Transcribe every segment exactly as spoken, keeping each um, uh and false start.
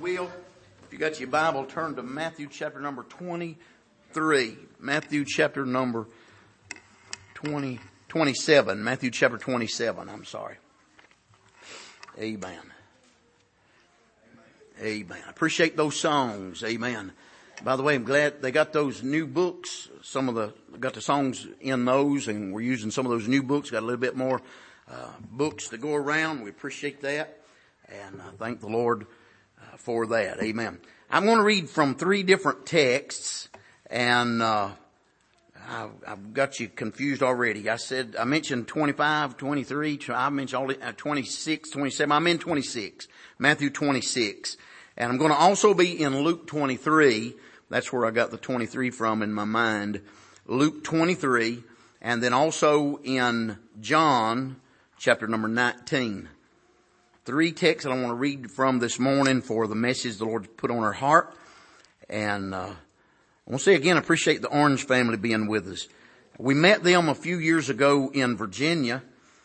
will, if you got your Bible, turn to Matthew chapter number twenty-three. Matthew chapter number twenty, twenty-seven. Matthew chapter twenty-seven, I'm sorry. Amen. Amen. I appreciate those songs. Amen. By the way, I'm glad they got those new books. Some of the, got the songs in those, and we're using some of those new books. Got a little bit more uh, books to go around. We appreciate that. And I thank the Lord uh, for that. Amen. I'm going to read from three different texts, and uh, I've, I've got you confused already. I said, I mentioned twenty-five, twenty-three, I mentioned all the, uh, twenty-six, twenty-seven. I'm in twenty-six, Matthew twenty-six. And I'm going to also be in Luke twenty-three. That's where I got the twenty-three from in my mind. Luke twenty-three, and then also in John chapter number nineteen. Three texts that I want to read from this morning for the message the Lord put on our heart. And uh, I want to say again, I appreciate the Orange family being with us. We met them a few years ago in Virginia,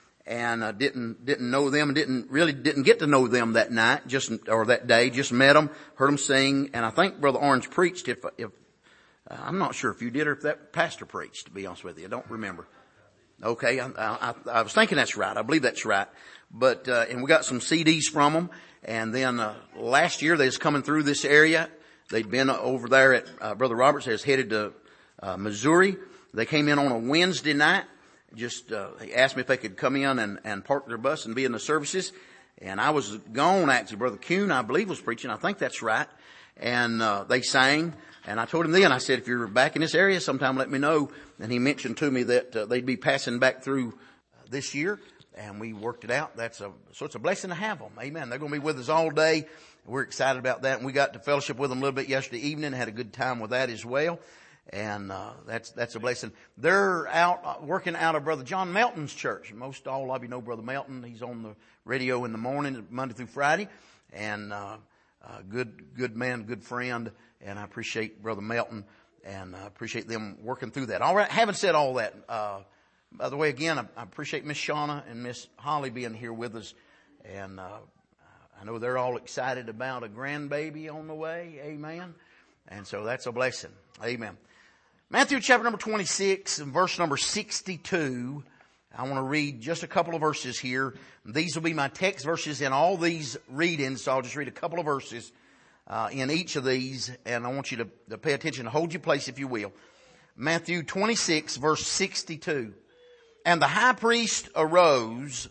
and I didn't didn't know them, didn't really didn't get to know them that night, just or that day. Just met them, heard them sing, and I think Brother Orange preached. If if uh, I'm not sure if you did or if that pastor preached, to be honest with you, I don't remember. Okay, I, I, I was thinking that's right. I believe that's right. But, uh, and we got some C Ds from them. And then, uh, last year they was coming through this area. They'd been over there at, uh, Brother Roberts has headed to, uh, Missouri. They came in on a Wednesday night. Just, uh, they asked me if they could come in and, and park their bus and be in the services. And I was gone actually. Brother Kuhn, I believe, was preaching. I think that's right. And, uh, they sang. And I told him then, I said, if you're back in this area sometime, let me know. And he mentioned to me that, uh, they'd be passing back through uh, this year. And we worked it out. That's a, so it's a blessing to have them. Amen. They're going to be with us all day. We're excited about that. And we got to fellowship with them a little bit yesterday evening. Had a good time with that as well. And, uh, that's, that's a blessing. They're out, uh, working out of Brother John Melton's church. Most all of you know Brother Melton. He's on the radio in the morning, Monday through Friday. And, uh, uh, good, good man, good friend. And I appreciate Brother Melton and I appreciate them working through that. All right. Having said all that, uh, by the way, again, I, I appreciate Miss Shauna and Miss Holly being here with us. And, uh, I know they're all excited about a grandbaby on the way. Amen. And so that's a blessing. Amen. Matthew chapter number twenty-six and verse number sixty-two. I want to read just a couple of verses here. These will be my text verses in all these readings. So I'll just read a couple of verses, uh, in each of these. And I want you to, to pay attention, hold your place if you will. Matthew twenty-six verse sixty-two. And the high priest arose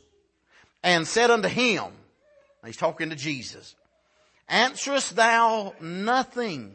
and said unto him, he's talking to Jesus, answerest thou nothing?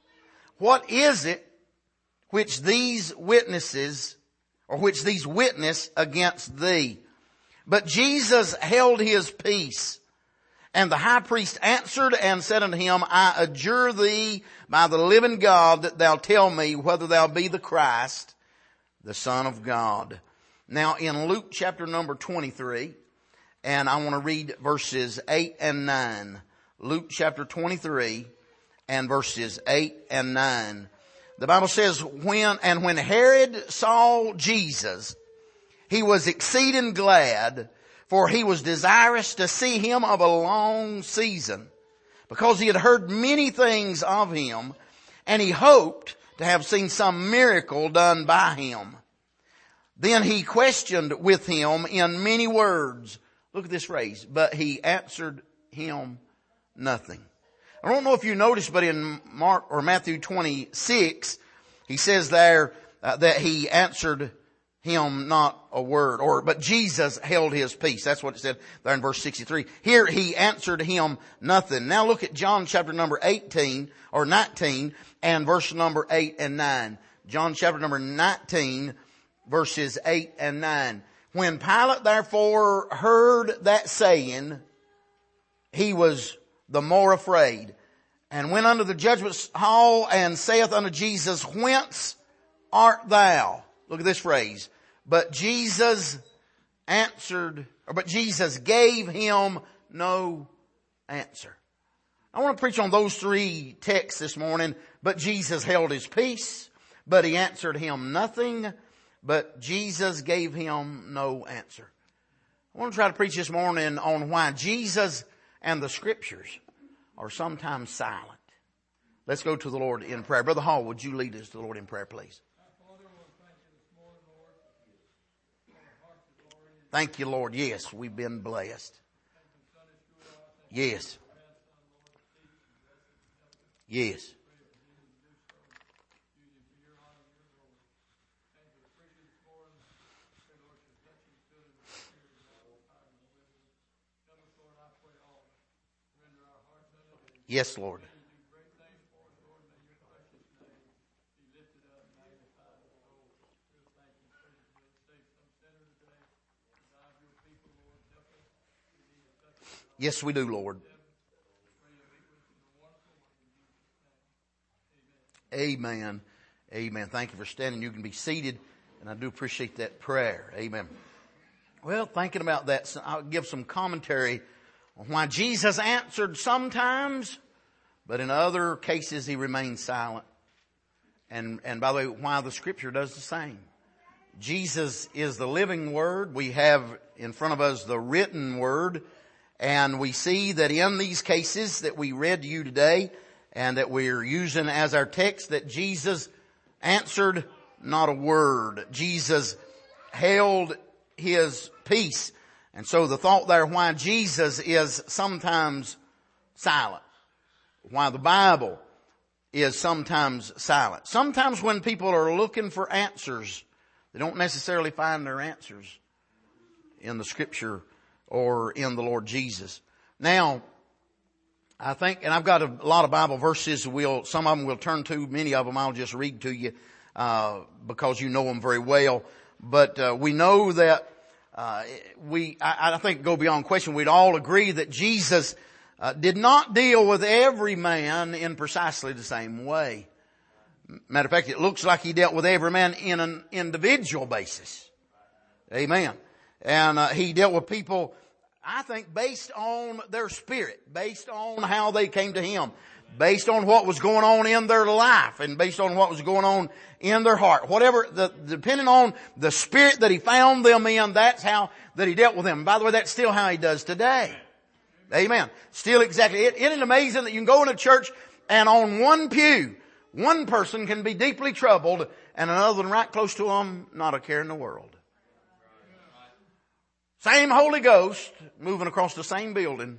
What is it which these witnesses, or which these witness against thee? But Jesus held his peace. And the high priest answered and said unto him, I adjure thee by the living God that thou tell me whether thou be the Christ, the Son of God. Now in Luke chapter number twenty-three, and I want to read verses eight and nine. Luke chapter twenty-three and verses eight and nine. The Bible says, when, and when Herod saw Jesus, he was exceeding glad, for he was desirous to see him of a long season, because he had heard many things of him, and he hoped to have seen some miracle done by him. Then he questioned with him in many words. Look at this phrase. But he answered him nothing. I don't know if you noticed, but in Mark or Matthew twenty-six, he says there uh, that he answered him not a word, or, but Jesus held his peace. That's what it said there in verse sixty-three. Here he answered him nothing. Now look at John chapter number eighteen or nineteen and verse number eight and nine. John chapter number nineteen. Verses eight and nine. When Pilate therefore heard that saying, he was the more afraid, and went unto the judgment hall and saith unto Jesus, whence art thou? Look at this phrase. But Jesus answered, or but Jesus gave him no answer. I want to preach on those three texts this morning. But Jesus held his peace, but he answered him nothing. But Jesus gave him no answer. I want to try to preach this morning on why Jesus and the Scriptures are sometimes silent. Let's go to the Lord in prayer. Brother Hall, would you lead us to the Lord in prayer, please? Thank you, Lord. Yes, we've been blessed. Yes. Yes. Yes, Lord. Yes, we do, Lord. Amen. Amen. Thank you for standing. You can be seated, and I do appreciate that prayer. Amen. Well, thinking about that, I'll give some commentary on why Jesus answered sometimes, but in other cases he remained silent. And, and by the way, why the Scripture does the same. Jesus is the living Word. We have in front of us the written Word. And we see that in these cases that we read to you today and that we're using as our text, that Jesus answered not a word. Jesus held his peace. And so the thought there why Jesus is sometimes silent, why the Bible is sometimes silent. Sometimes when people are looking for answers, they don't necessarily find their answers in the Scripture or in the Lord Jesus. Now, I think, and I've got a lot of Bible verses. We'll some of them we'll turn to. Many of them I'll just read to you uh, because you know them very well. But uh, we know that uh, we, I, I think, go beyond question. We'd all agree that Jesus uh, did not deal with every man in precisely the same way. Matter of fact, it looks like he dealt with every man in an individual basis. Amen. And uh, he dealt with people, I think, based on their spirit, based on how they came to him, based on what was going on in their life, and based on what was going on in their heart. Whatever, the, depending on the spirit that he found them in, that's how that he dealt with them. By the way, that's still how he does today. Amen. Still exactly. It, isn't it amazing that you can go in a church and on one pew, one person can be deeply troubled and another one right close to them, not a care in the world. Same Holy Ghost moving across the same building,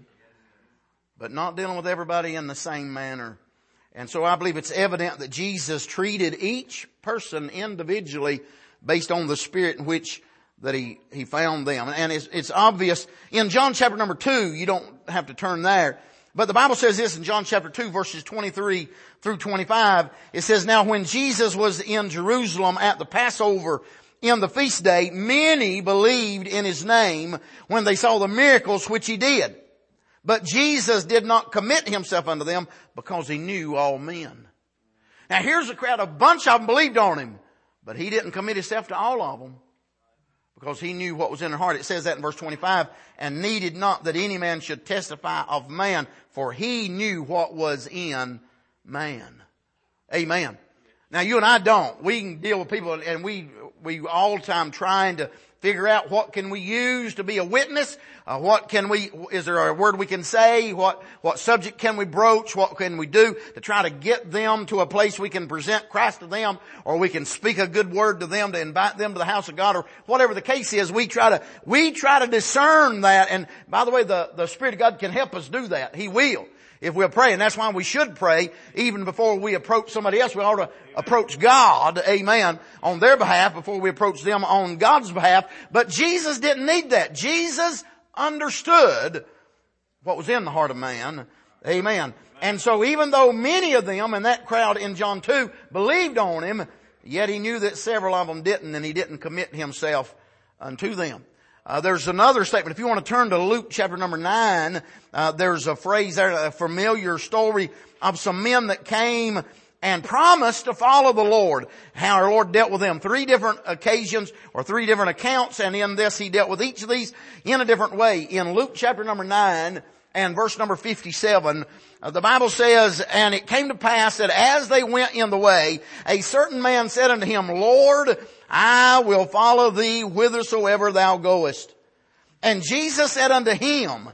but not dealing with everybody in the same manner. And so I believe it's evident that Jesus treated each person individually based on the spirit in which that he, he found them. And it's, it's obvious in John chapter number two, you don't have to turn there. But the Bible says this in John chapter two verses twenty-three through twenty-five. It says, "Now when Jesus was in Jerusalem at the Passover in the feast day, many believed in his name when they saw the miracles which he did. But Jesus did not commit himself unto them because he knew all men." Now here's a crowd, a bunch of them believed on him, but he didn't commit himself to all of them because he knew what was in their heart. It says that in verse twenty-five, "And needed not that any man should testify of man, for he knew what was in man." Amen. Now you and I don't. We can deal with people and we, we all the time trying to figure out what can we use to be a witness. Uh, what can we, is there a word we can say? What, what subject can we broach? What can we do to try to get them to a place we can present Christ to them, or we can speak a good word to them to invite them to the house of God, or whatever the case is. We try to, we try to discern that. And by the way, the, the Spirit of God can help us do that. He will. If we'll pray, and that's why we should pray even before we approach somebody else. We ought to approach God, amen, on their behalf before we approach them on God's behalf. But Jesus didn't need that. Jesus understood what was in the heart of man, amen. And so even though many of them in that crowd in John two believed on him, yet he knew that several of them didn't, and he didn't commit himself unto them. Uh, there's another statement. If you want to turn to Luke chapter number nine, uh, there's a phrase there, a familiar story of some men that came and promised to follow the Lord. How our Lord dealt with them. Three different occasions or three different accounts, and in this he dealt with each of these in a different way. In Luke chapter number nine and verse number fifty-seven, uh, the Bible says, "And it came to pass that as they went in the way, a certain man said unto him, Lord, I will follow thee whithersoever thou goest. And Jesus said unto him,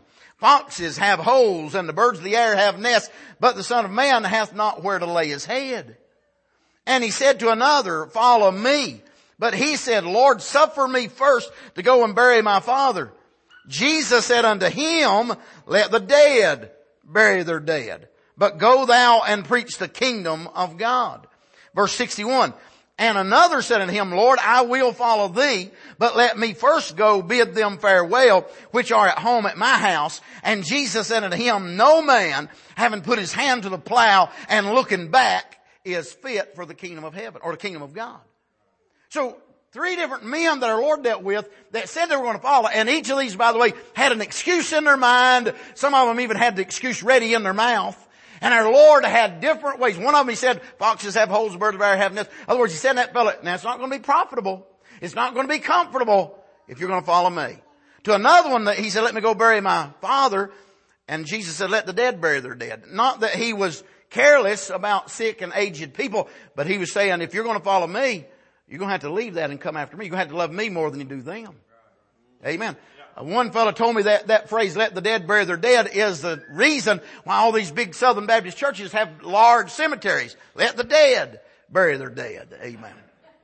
Foxes have holes and the birds of the air have nests, but the Son of Man hath not where to lay his head. And he said to another, follow me. But he said, Lord, suffer me first to go and bury my father. Jesus said unto him, let the dead bury their dead, but go thou and preach the kingdom of God. Verse sixty-one, and another said unto him, Lord, I will follow thee, but let me first go bid them farewell, which are at home at my house. And Jesus said unto him, no man, having put his hand to the plow and looking back, is fit for the kingdom of heaven, or the kingdom of God. So, three different men that our Lord dealt with that said they were going to follow. And each of these, by the way, had an excuse in their mind. Some of them even had the excuse ready in their mouth. And our Lord had different ways. One of them, he said, foxes have holes, birds of the air have nests. In other words, he said to that fellow, now it's not going to be profitable. It's not going to be comfortable if you're going to follow me. To another one, he said, let me go bury my father. And Jesus said, let the dead bury their dead. Not that he was careless about sick and aged people, but he was saying, if you're going to follow me, you're going to have to leave that and come after me. You're going to have to love me more than you do them. Amen. Uh, one fellow told me that that phrase, let the dead bury their dead, is the reason why all these big Southern Baptist churches have large cemeteries. Let the dead bury their dead. Amen.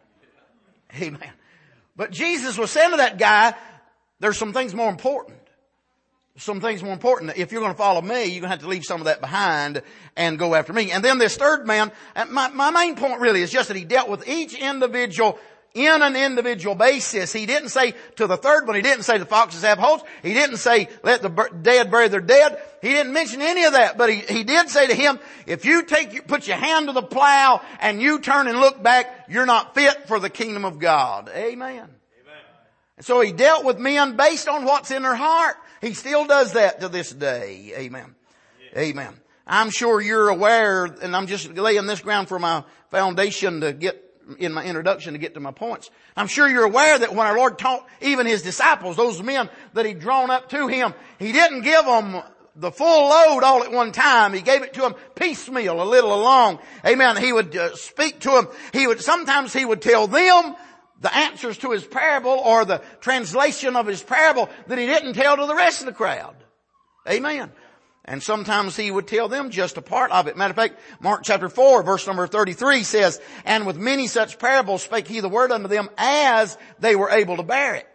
Amen. But Jesus was saying to that guy, there's some things more important. Some things more important. If you're going to follow me, you're going to have to leave some of that behind and go after me. And then this third man, my, my main point really is just that he dealt with each individual in an individual basis. He didn't say to the third one, he didn't say the foxes have holes. He didn't say let the dead bury their dead. He didn't mention any of that. But he, he did say to him, if you take, put your hand to the plow and you turn and look back, you're not fit for the kingdom of God. Amen. And so he dealt with men based on what's in their heart. He still does that to this day. Amen. Yeah. Amen. I'm sure you're aware, and I'm just laying this ground for my foundation to get in my introduction to get to my points. I'm sure you're aware that when our Lord taught even his disciples, those men that he'd drawn up to him, he didn't give them the full load all at one time. He gave it to them piecemeal, a little along. Amen. He would uh, speak to them. He would, sometimes he would tell them the answers to his parable or the translation of his parable that he didn't tell to the rest of the crowd. Amen. And sometimes he would tell them just a part of it. Matter of fact, Mark chapter four, verse number thirty-three says, and with many such parables spake he the word unto them as they were able to bear it.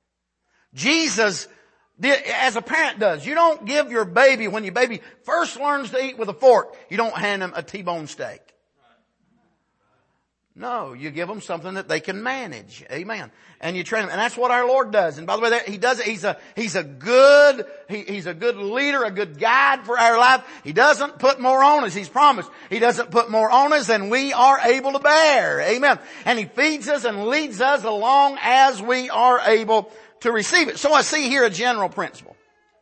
Jesus did, as a parent does. You don't give your baby, when your baby first learns to eat with a fork, you don't hand them a T-bone steak. No, you give them something that they can manage. Amen. And you train them. And that's what our Lord does. And by the way, he does it. He's a, he's a good, he, he's a good leader, a good guide for our life. He doesn't put more on us. He's promised. He doesn't put more on us than we are able to bear. Amen. And he feeds us and leads us along as we are able to receive it. So I see here a general principle.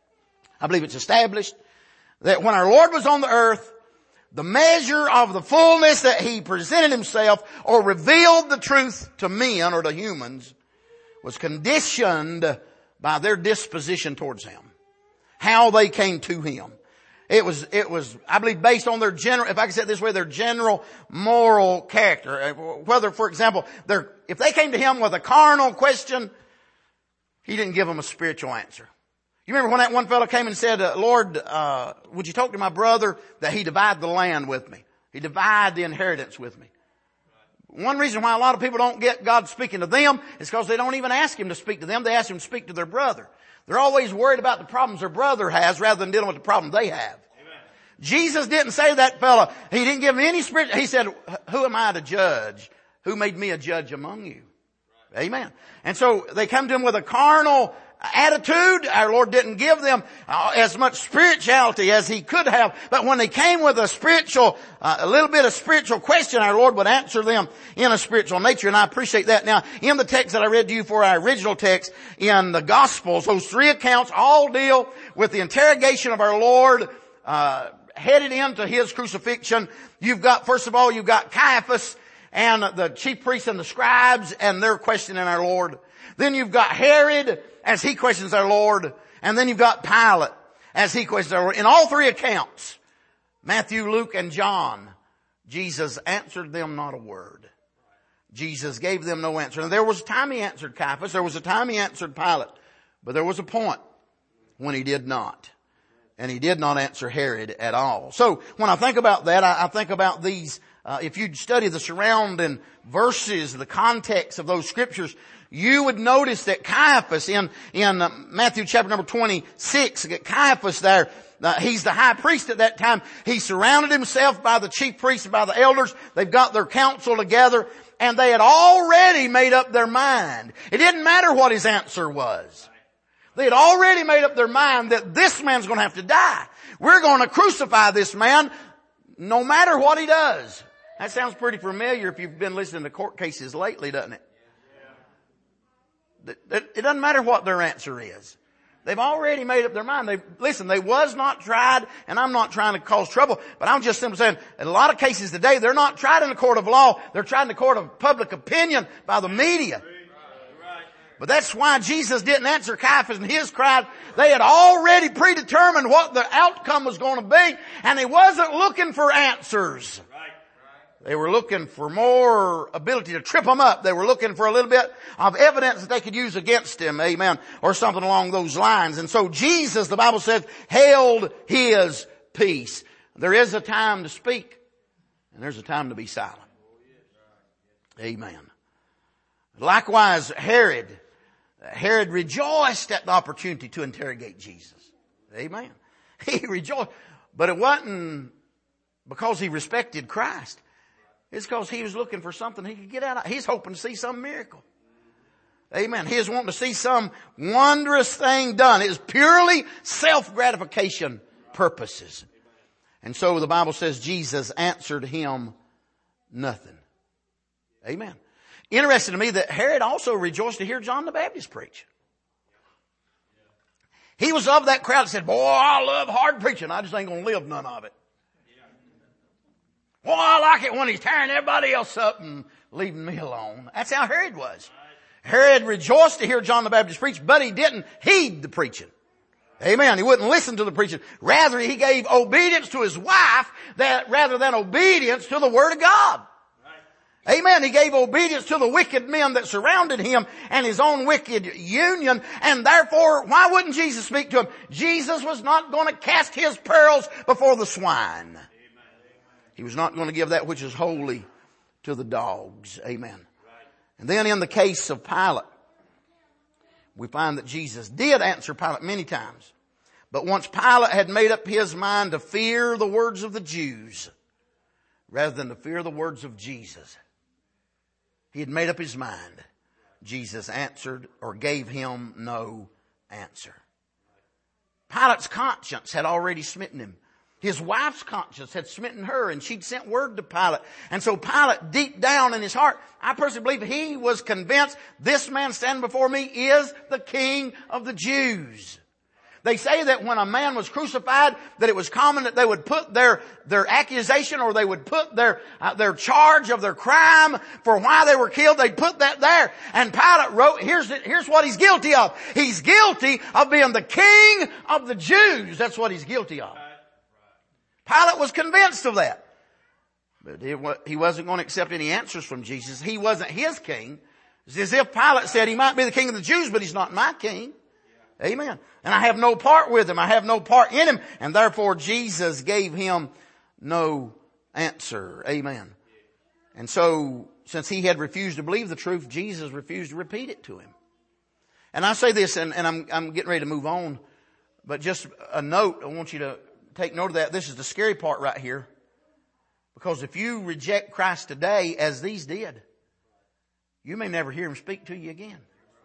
I believe it's established that when our Lord was on the earth, the measure of the fullness that he presented himself or revealed the truth to men or to humans was conditioned by their disposition towards him. How they came to him. It was, it was, I believe, based on their general, if I can say it this way, their general moral character. Whether, for example, their, if they came to him with a carnal question, he didn't give them a spiritual answer. You remember when that one fellow came and said, uh, Lord, uh, would you talk to my brother that he divide the land with me? He divide the inheritance with me. One reason why a lot of people don't get God speaking to them is because they don't even ask him to speak to them. They ask him to speak to their brother. They're always worried about the problems their brother has rather than dealing with the problem they have. Amen. Jesus didn't say to that fellow, he didn't give him any spirit. He said, who am I to judge? Who made me a judge among you? Right. Amen. And so they come to him with a carnal attitude. Our Lord didn't give them uh, as much spirituality as he could have. But when they came with a spiritual, uh, a little bit of spiritual question, our Lord would answer them in a spiritual nature. And I appreciate that. Now, in the text that I read to you for our original text in the Gospels, those three accounts all deal with the interrogation of our Lord, uh, headed into his crucifixion. You've got, first of all, you've got Caiaphas and the chief priests and the scribes and they're questioning our Lord. Then you've got Herod as he questions our Lord. And then you've got Pilate as he questions our Lord. In all three accounts, Matthew, Luke, and John, Jesus answered them not a word. Jesus gave them no answer. And there was a time he answered Caiaphas. There was a time he answered Pilate. But there was a point when he did not. And he did not answer Herod at all. So when I think about that, I, I think about these, uh, if you study the surrounding verses, the context of those scriptures, you would notice that Caiaphas in, in uh, Matthew chapter number twenty-six, Caiaphas there, uh, he's the high priest at that time. He surrounded himself by the chief priests and by the elders. They've got their council together and they had already made up their mind. It didn't matter what his answer was. They had already made up their mind that this man's going to have to die. We're going to crucify this man no matter what he does. That sounds pretty familiar if you've been listening to court cases lately, doesn't it? It doesn't matter what their answer is. They've already made up their mind. They, listen, they was not tried, and I'm not trying to cause trouble, but I'm just simply saying, in a lot of cases today, they're not tried in a court of law. They're tried in a court of public opinion by the media. But that's why Jesus didn't answer Caiaphas and his crowd. They had already predetermined what the outcome was going to be, and he wasn't looking for answers. They were looking for more ability to trip him up. They were looking for a little bit of evidence that they could use against him, amen, or something along those lines. And so Jesus, the Bible says, held his peace. There is a time to speak, and there's a time to be silent. Amen. Likewise, Herod, Herod rejoiced at the opportunity to interrogate Jesus. Amen. He rejoiced. But it wasn't because he respected Christ. It's because he was looking for something he could get out of. He's hoping to see some miracle. Amen. He was wanting to see some wondrous thing done. It was purely self-gratification purposes. And so the Bible says Jesus answered him nothing. Amen. Interesting to me that Herod also rejoiced to hear John the Baptist preach. He was of that crowd that said, boy, I love hard preaching. I just ain't going to live none of it. Well, I like it when he's tearing everybody else up and leaving me alone. That's how Herod was. Herod rejoiced to hear John the Baptist preach, but he didn't heed the preaching. Amen. He wouldn't listen to the preaching. Rather, he gave obedience to his wife that rather than obedience to the Word of God. Amen. He gave obedience to the wicked men that surrounded him and his own wicked union. And therefore, why wouldn't Jesus speak to him? Jesus was not going to cast his pearls before the swine. He was not going to give that which is holy to the dogs. Amen. And then in the case of Pilate, we find that Jesus did answer Pilate many times. But once Pilate had made up his mind to fear the words of the Jews rather than to fear the words of Jesus, he had made up his mind. Jesus answered or gave him no answer. Pilate's conscience had already smitten him. His wife's conscience had smitten her, and she'd sent word to Pilate. And so Pilate, deep down in his heart, I personally believe he was convinced this man standing before me is the King of the Jews. They say that when a man was crucified, that it was common that they would put their, their accusation or they would put their, uh, their charge of their crime for why they were killed. They'd put that there. And Pilate wrote, here's, the, here's what he's guilty of. He's guilty of being the King of the Jews. That's what he's guilty of. Pilate was convinced of that. But he wasn't going to accept any answers from Jesus. He wasn't his king. It's as if Pilate said he might be the king of the Jews, but he's not my king. Amen. And I have no part with him. I have no part in him. And therefore Jesus gave him no answer. Amen. And so since he had refused to believe the truth, Jesus refused to repeat it to him. And I say this, and, and I'm, I'm getting ready to move on, but just a note, I want you to take note of that. This is the scary part right here. Because if you reject Christ today, as these did, you may never hear him speak to you again.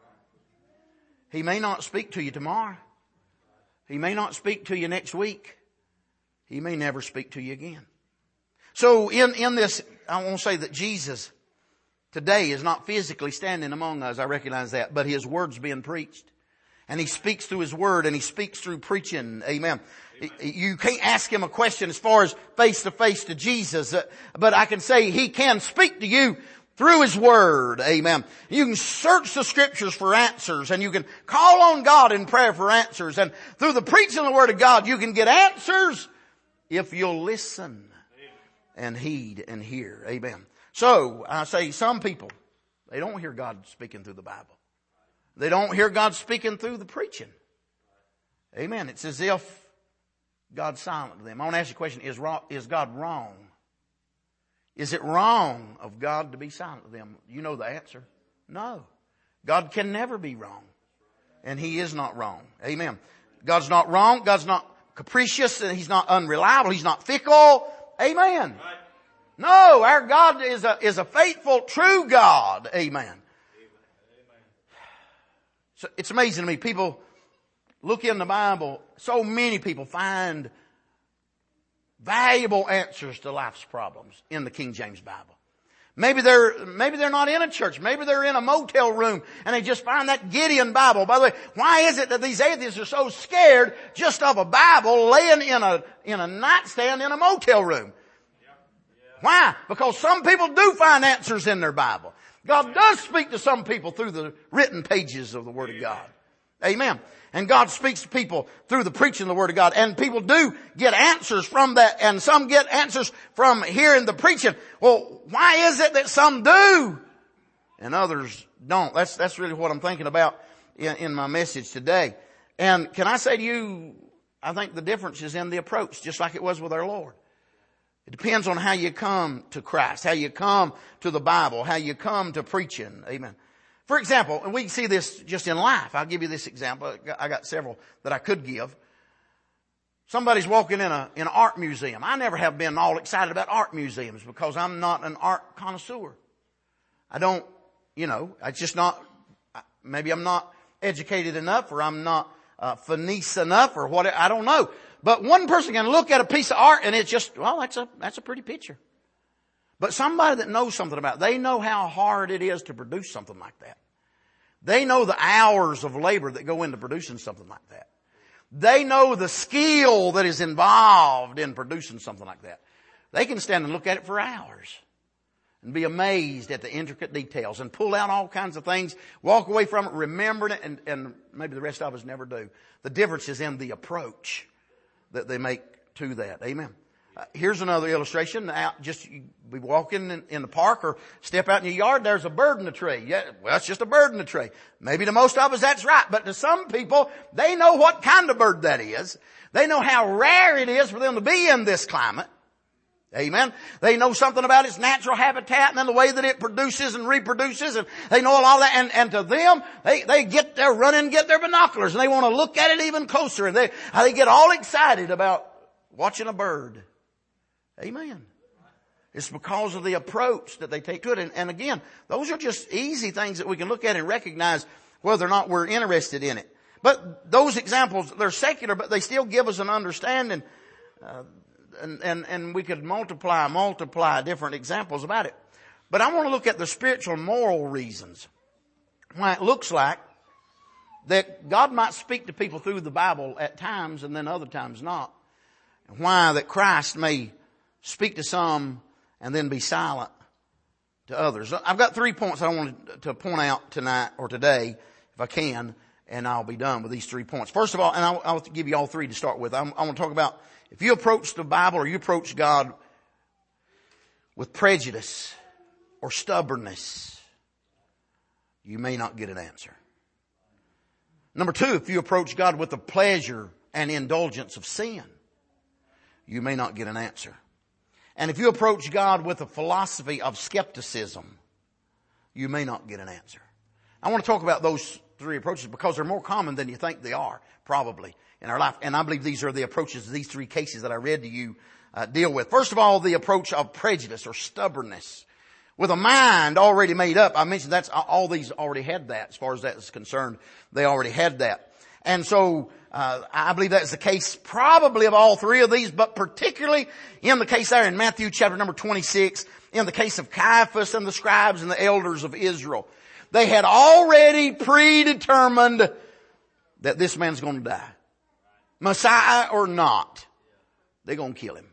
He may not speak to you tomorrow. He may not speak to you next week. He may never speak to you again. So in, in this, I want to say that Jesus today is not physically standing among us. I recognize that. But his word's being preached. And he speaks through his word, and he speaks through preaching. Amen. You can't ask him a question as far as face to face to Jesus. But I can say he can speak to you through his word. Amen. You can search the scriptures for answers, and you can call on God in prayer for answers. And through the preaching of the word of God, you can get answers if you'll listen and heed and hear. Amen. So I say some people, they don't hear God speaking through the Bible. They don't hear God speaking through the preaching. Amen. It's as if God silent to them? I want to ask you a question. Is, wrong, is God wrong? Is it wrong of God to be silent to them? You know the answer. No. God can never be wrong. And He is not wrong. Amen. God's not wrong. God's not capricious. And He's not unreliable. He's not fickle. Amen. No, our God is a, is a faithful, true God. Amen. So it's amazing to me. People look in the Bible. So many people find valuable answers to life's problems in the King James Bible. Maybe they're, maybe they're not in a church. Maybe they're in a motel room and they just find that Gideon Bible. By the way, why is it that these atheists are so scared just of a Bible laying in a, in a nightstand in a motel room? Why? Because some people do find answers in their Bible. God does speak to some people through the written pages of the Word of God. Amen. And God speaks to people through the preaching of the Word of God. And people do get answers from that. And some get answers from hearing the preaching. Well, why is it that some do and others don't? That's, that's really what I'm thinking about in, in my message today. And can I say to you, I think the difference is in the approach, just like it was with our Lord. It depends on how you come to Christ, how you come to the Bible, how you come to preaching. Amen. For example, and we can see this just in life. I'll give you this example. I got several that I could give. Somebody's walking in a, in an art museum. I never have been all excited about art museums because I'm not an art connoisseur. I don't, you know, it's just not, maybe I'm not educated enough or I'm not uh, finesse enough or what, I don't know. But one person can look at a piece of art and it's just, well, that's a, that's a pretty picture. But somebody that knows something about it, they know how hard it is to produce something like that. They know the hours of labor that go into producing something like that. They know the skill that is involved in producing something like that. They can stand and look at it for hours and be amazed at the intricate details and pull out all kinds of things, walk away from it, remembering it, and, and maybe the rest of us never do. The difference is in the approach that they make to that. Amen. Uh, here's another illustration. Out, just you be walking in, in the park or step out in your yard. There's a bird in the tree. Yeah, well, it's just a bird in the tree. Maybe to most of us that's right, but to some people, they know what kind of bird that is. They know how rare it is for them to be in this climate. Amen. They know something about its natural habitat and then the way that it produces and reproduces, and they know all that. And, and to them, they, they get there, run and get their binoculars, and they want to look at it even closer. And they, they get all excited about watching a bird. Amen. It's because of the approach that they take to it. And, and again, those are just easy things that we can look at and recognize whether or not we're interested in it. But those examples, they're secular, but they still give us an understanding. Uh, and, and, and we could multiply, multiply different examples about it. But I want to look at the spiritual and moral reasons why it looks like that God might speak to people through the Bible at times and then other times not. And why that Christ may speak to some and then be silent to others. I've got three points I wanted to point out tonight or today, if I can, and I'll be done with these three points. First of all, and I'll, I'll give you all three to start with. I'm, I want to talk about if you approach the Bible or you approach God with prejudice or stubbornness, you may not get an answer. Number two, if you approach God with the pleasure and indulgence of sin, you may not get an answer. And if you approach God with a philosophy of skepticism, you may not get an answer. I want to talk about those three approaches because they're more common than you think they are, probably, in our life. And I believe these are the approaches these three cases that I read to you uh, deal with. First of all, the approach of prejudice or stubbornness. With a mind already made up, I mentioned that's all these already had that. As far as that is concerned, they already had that. And so, uh, I believe that's the case probably of all three of these, but particularly in the case there in Matthew chapter number twenty-six, in the case of Caiaphas and the scribes and the elders of Israel. They had already predetermined that this man's going to die. Messiah or not, they're going to kill him.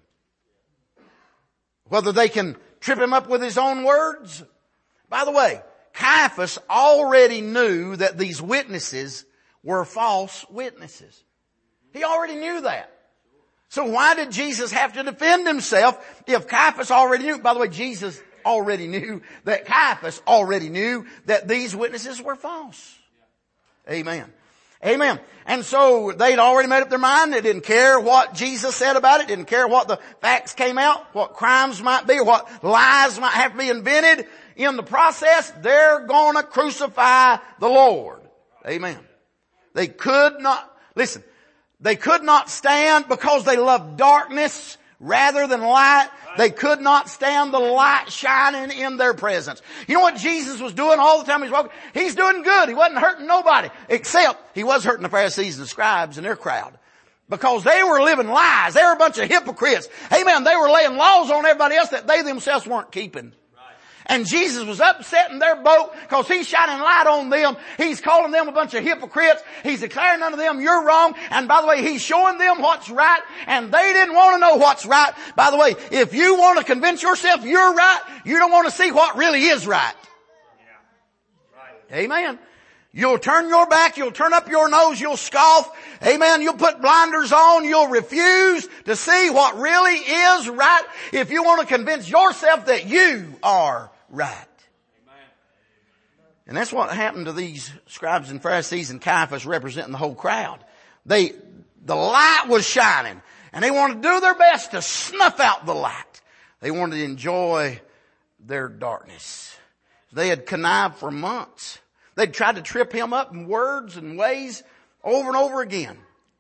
Whether they can trip him up with his own words. By the way, Caiaphas already knew that these witnesses were false witnesses. He already knew that. So why did Jesus have to defend himself if Caiaphas already knew? By the way, Jesus already knew that Caiaphas already knew that these witnesses were false. Amen. Amen. And so they'd already made up their mind. They didn't care what Jesus said about it. Didn't care what the facts came out, what crimes might be, what lies might have to be invented. In the process, they're gonna crucify the Lord. Amen. They could not, listen, they could not stand because they loved darkness rather than light. They could not stand the light shining in their presence. You know what Jesus was doing all the time he was walking? He's doing good. He wasn't hurting nobody, except he was hurting the Pharisees and the scribes and their crowd. Because they were living lies. They were a bunch of hypocrites. Amen. They were laying laws on everybody else that they themselves weren't keeping. And Jesus was upsetting their boat because he's shining light on them. He's calling them a bunch of hypocrites. He's declaring unto them, you're wrong. And by the way, he's showing them what's right. And they didn't want to know what's right. By the way, if you want to convince yourself you're right, you don't want to see what really is right. Yeah. Right. Amen. You'll turn your back. You'll turn up your nose. You'll scoff. Amen. You'll put blinders on. You'll refuse to see what really is right if you want to convince yourself that you are right. Amen. And that's what happened to these scribes and Pharisees and Caiaphas representing the whole crowd. They, the light was shining and they wanted to do their best to snuff out the light. They wanted to enjoy their darkness. They had connived for months. They'd tried to trip him up in words and ways over and over again.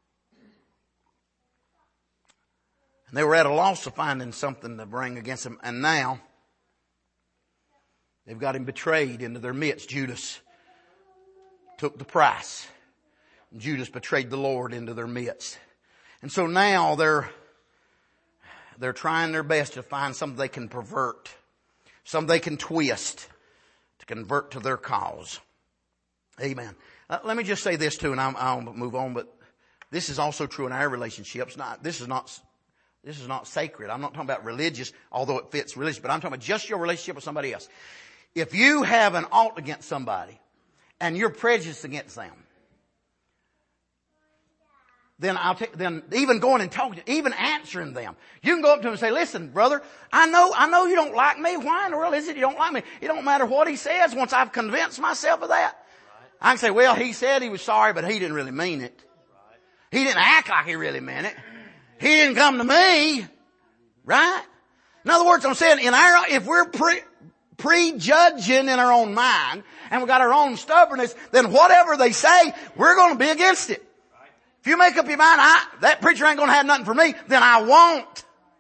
And they were at a loss of finding something to bring against him. And now they've got him betrayed into their midst. Judas took the price. Judas betrayed the Lord into their midst. And so now they're, they're trying their best to find something they can pervert, something they can twist to convert to their cause. Amen. Uh, let me just say this too, and I'll, I'll move on, but this is also true in our relationships. Not, this is not, this is not sacred. I'm not talking about religious, although it fits religious, but I'm talking about just your relationship with somebody else. If you have an ought against somebody and you're prejudiced against them, then I'll take, then even going and talking, even answering them, you can go up to them and say, listen, brother, I know, I know you don't like me. Why in the world is it you don't like me? It don't matter what he says once I've convinced myself of that. I can say, well, he said he was sorry, but he didn't really mean it. He didn't act like he really meant it. He didn't come to me. Right? In other words, I'm saying, in our, if we're pre, prejudging in our own mind, and we've got our own stubbornness, then whatever they say, we're going to be against it. If you make up your mind, I, that preacher ain't going to have nothing for me, then I won't.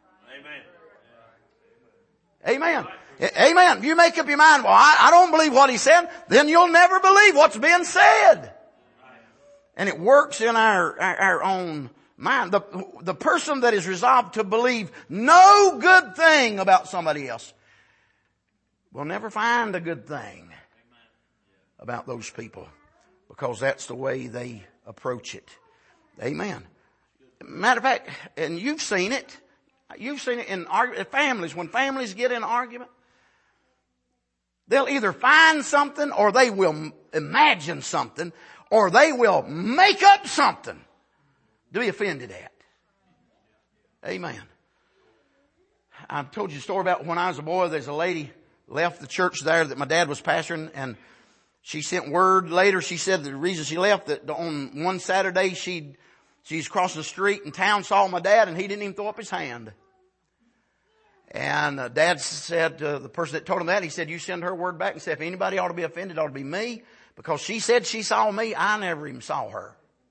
Amen. Amen. Amen. If you make up your mind, well, I, I don't believe what he said, then you'll never believe what's being said. And it works in our, our, our own mind. The, the person that is resolved to believe no good thing about somebody else will never find a good thing about those people, because that's the way they approach it. Amen. Matter of fact, and you've seen it. You've seen it in families. When families get in an argument, they'll either find something, or they will imagine something, or they will make up something to be offended at. Amen. I've told you a story about when I was a boy. There's a lady left the church there that my dad was pastoring, and she sent word later. She said the reason she left, that on one Saturday she'd she's crossing the street in town, saw my dad, and he didn't even throw up his hand. And uh, Dad said to the person that told him that, he said, you send her word back and say, if anybody ought to be offended, it ought to be me, because she said she saw me. I never even saw her.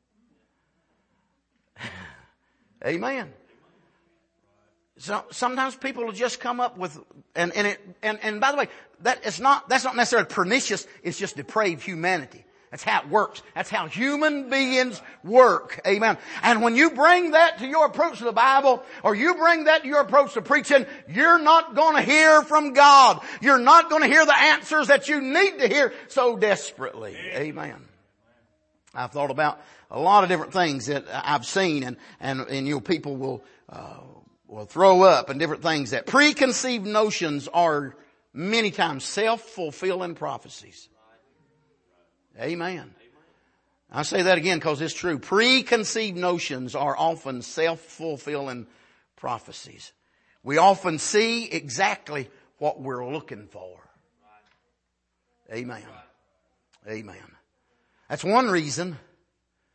Amen. So sometimes people will just come up with, and, and it, and, and by the way, that is not, that's not necessarily pernicious. It's just depraved humanity. That's how it works. That's how human beings work. Amen. And when you bring that to your approach to the Bible, or you bring that to your approach to preaching, you're not going to hear from God. You're not going to hear the answers that you need to hear so desperately. Amen. I've thought about a lot of different things that I've seen, and, and, and you know, people will, uh, will throw up and different things. That preconceived notions are many times self-fulfilling prophecies. Amen. I say that again because it's true. Preconceived notions are often self-fulfilling prophecies. We often see exactly what we're looking for. Amen. Amen. That's one reason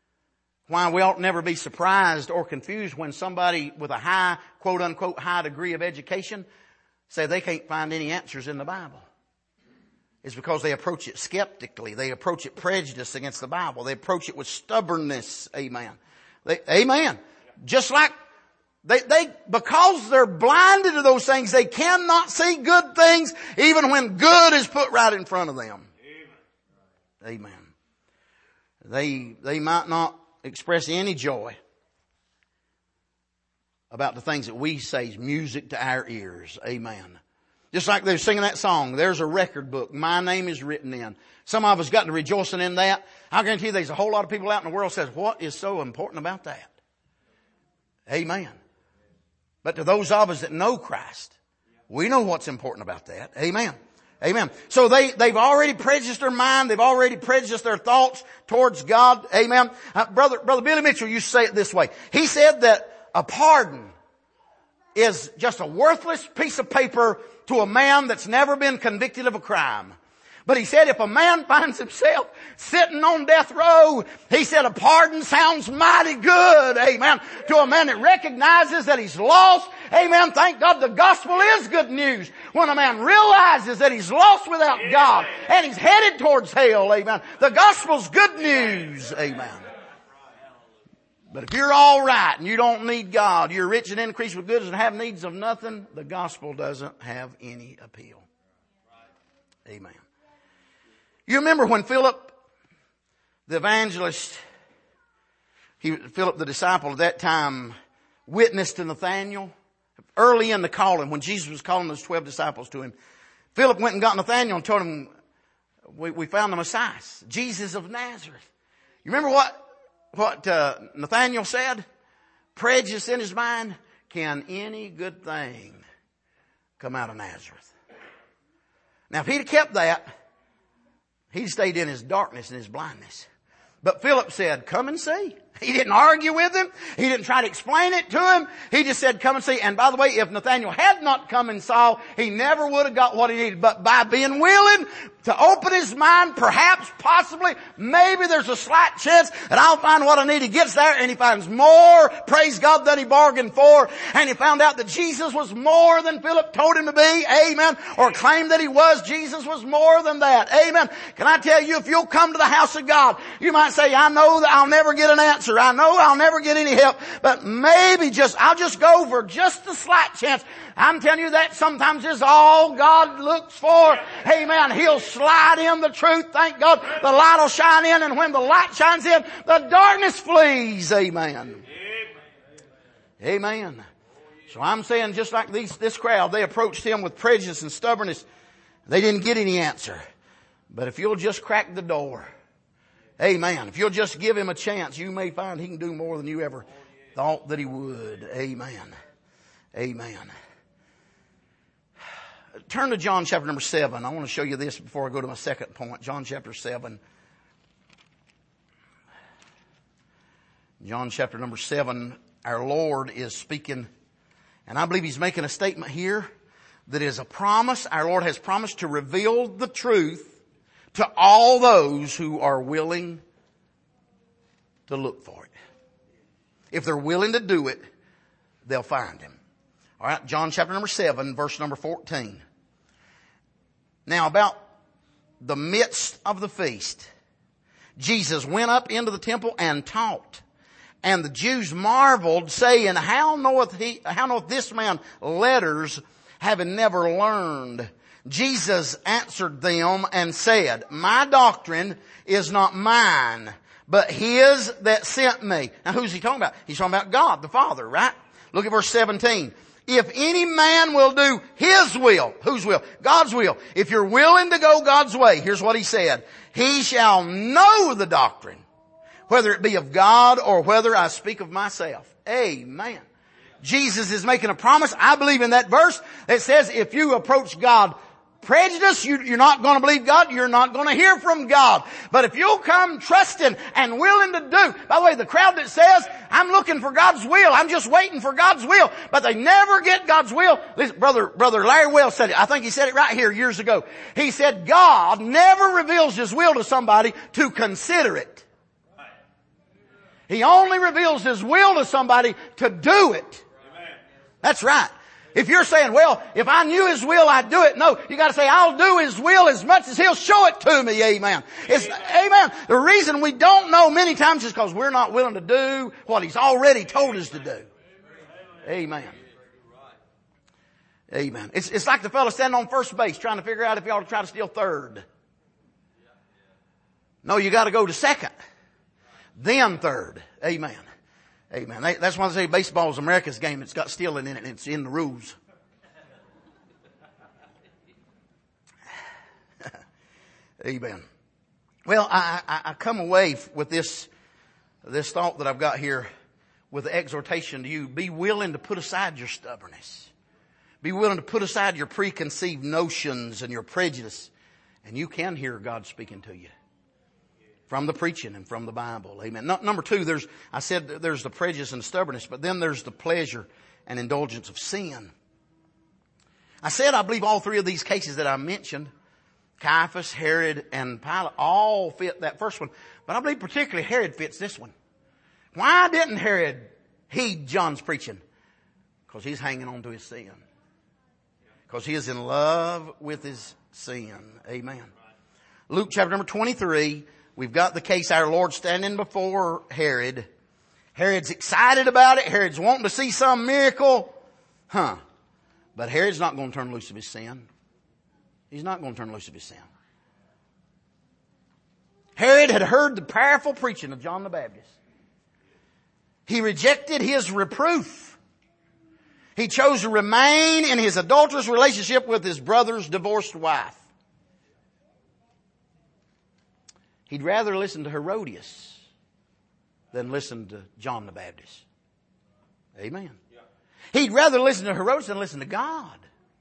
why we ought never be surprised or confused when somebody with a high, quote unquote, high degree of education say they can't find any answers in the Bible. It's because they approach it skeptically. They approach it prejudiced against the Bible. They approach it with stubbornness. Amen. They, amen. Just like they, they, because they're blinded to those things, they cannot see good things even when good is put right in front of them. Amen. Amen. They, they might not express any joy about the things that we say is music to our ears. Amen. Just like they're singing that song, there's a record book. My name is written in. Some of us got to rejoicing in that. I guarantee you there's a whole lot of people out in the world says, what is so important about that? Amen. But to those of us that know Christ, we know what's important about that. Amen. Amen. So they, they've already prejudiced their mind. They've already prejudiced their thoughts towards God. Amen. Uh, brother, brother Billy Mitchell used to say it this way. He said that a pardon is just a worthless piece of paper to a man that's never been convicted of a crime. But he said if a man finds himself sitting on death row, he said a pardon sounds mighty good, amen, to a man that recognizes that he's lost. Amen. Thank God the gospel is good news. When a man realizes that he's lost without God and he's headed towards hell, amen, the gospel's good news, amen. But if you're all right and you don't need God, you're rich and increased with goods and have needs of nothing, the gospel doesn't have any appeal. Amen. You remember when Philip, the evangelist, he, Philip the disciple at that time, witnessed to Nathanael? Early in the calling, when Jesus was calling those twelve disciples to him, Philip went and got Nathanael and told him, we, we found the Messiah, Jesus of Nazareth. You remember what, what uh, Nathanael said? Prejudice in his mind, can any good thing come out of Nazareth? Now if he'd have kept that, he'd stayed in his darkness and his blindness. But Philip said, come and see. He didn't argue with him. He didn't try to explain it to him. He just said, come and see. And by the way, if Nathanael had not come and saw, he never would have got what he needed. But by being willing to open his mind, perhaps, possibly, maybe there's a slight chance that I'll find what I need. He gets there and he finds more, praise God, than he bargained for. And he found out that Jesus was more than Philip told him to be. Amen. Or claimed that he was. Jesus was more than that. Amen. Can I tell you, if you'll come to the house of God, you might say, I know that I'll never get an answer. I know I'll never get any help, but maybe just, I'll just go for just a slight chance. I'm telling you that sometimes is all God looks for. Amen. He'll slide in the truth. Thank God the light will shine in, and when the light shines in, the darkness flees. Amen. Amen. So I'm saying just like these, this crowd, they approached him with prejudice and stubbornness. They didn't get any answer. But if you'll just crack the door, amen. If you'll just give him a chance, you may find he can do more than you ever thought that he would. Amen. Amen. Turn to John chapter number seven. I want to show you this before I go to my second point. John chapter seven. John chapter number seven, our Lord is speaking, and I believe he's making a statement here that is a promise. Our Lord has promised to reveal the truth to all those who are willing to look for it. If they're willing to do it, they'll find him. All right, John chapter number seven, verse number fourteen. Now about the midst of the feast, Jesus went up into the temple and taught. And the Jews marveled, saying, How knoweth he, how knoweth this man letters, having never learned? Jesus answered them and said, My doctrine is not mine, but his that sent me. Now who's he talking about? He's talking about God, the Father, right? Look at verse seventeen. If any man will do his will, whose will? God's will. If you're willing to go God's way, here's what he said. He shall know the doctrine, whether it be of God or whether I speak of myself. Amen. Jesus is making a promise. I believe in that verse that says if you approach God prejudice, you, you're not going to believe God. You're not going to hear from God. But if you'll come trusting and willing to do, by the way, the crowd that says, I'm looking for God's will, I'm just waiting for God's will, but they never get God's will. Listen, brother, brother Larry Wells said it. I think he said it right here years ago. He said, God never reveals his will to somebody to consider it. He only reveals His will to somebody to do it. That's right. If you're saying, well, if I knew His will, I'd do it. No, you gotta say, I'll do His will as much as He'll show it to me. Amen. It's, amen. The reason we don't know many times is because we're not willing to do what He's already told us to do. Amen. Amen. It's, it's like the fellow standing on first base trying to figure out if he ought to try to steal third. No, you gotta go to second. Then third. Amen. Amen. That's why they say baseball is America's game. It's got stealing in it and it's in the rules. Amen. Well, I, I, I come away with this, this thought that I've got here with the exhortation to you. Be willing to put aside your stubbornness. Be willing to put aside your preconceived notions and your prejudice. And you can hear God speaking to you. From the preaching and from the Bible. Amen. No, number two, there's, I said there's the prejudice and stubbornness, but then there's the pleasure and indulgence of sin. I said I believe all three of these cases that I mentioned, Caiaphas, Herod, and Pilate, all fit that first one. But I believe particularly Herod fits this one. Why didn't Herod heed John's preaching? Because he's hanging on to his sin. Because he is in love with his sin. Amen. Luke chapter number twenty-three. We've got the case, our Lord standing before Herod. Herod's excited about it. Herod's wanting to see some miracle. Huh. But Herod's not going to turn loose of his sin. He's not going to turn loose of his sin. Herod had heard the powerful preaching of John the Baptist. He rejected his reproof. He chose to remain in his adulterous relationship with his brother's divorced wife. He'd rather listen to Herodias than listen to John the Baptist. Amen. Yeah. He'd rather listen to Herodias than listen to God.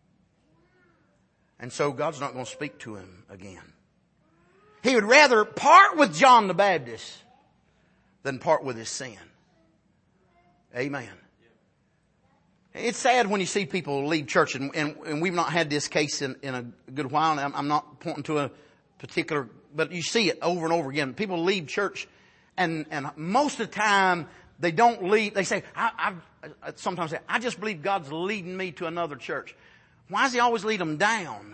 And so God's not going to speak to him again. He would rather part with John the Baptist than part with his sin. Amen. It's sad when you see people leave church, and, and, and we've not had this case in, in a good while, and I'm, I'm not pointing to a particular, but you see it over and over again. People leave church, and, and most of the time they don't leave. They say, I, I, sometimes say, I just believe God's leading me to another church. Why does He always lead them down?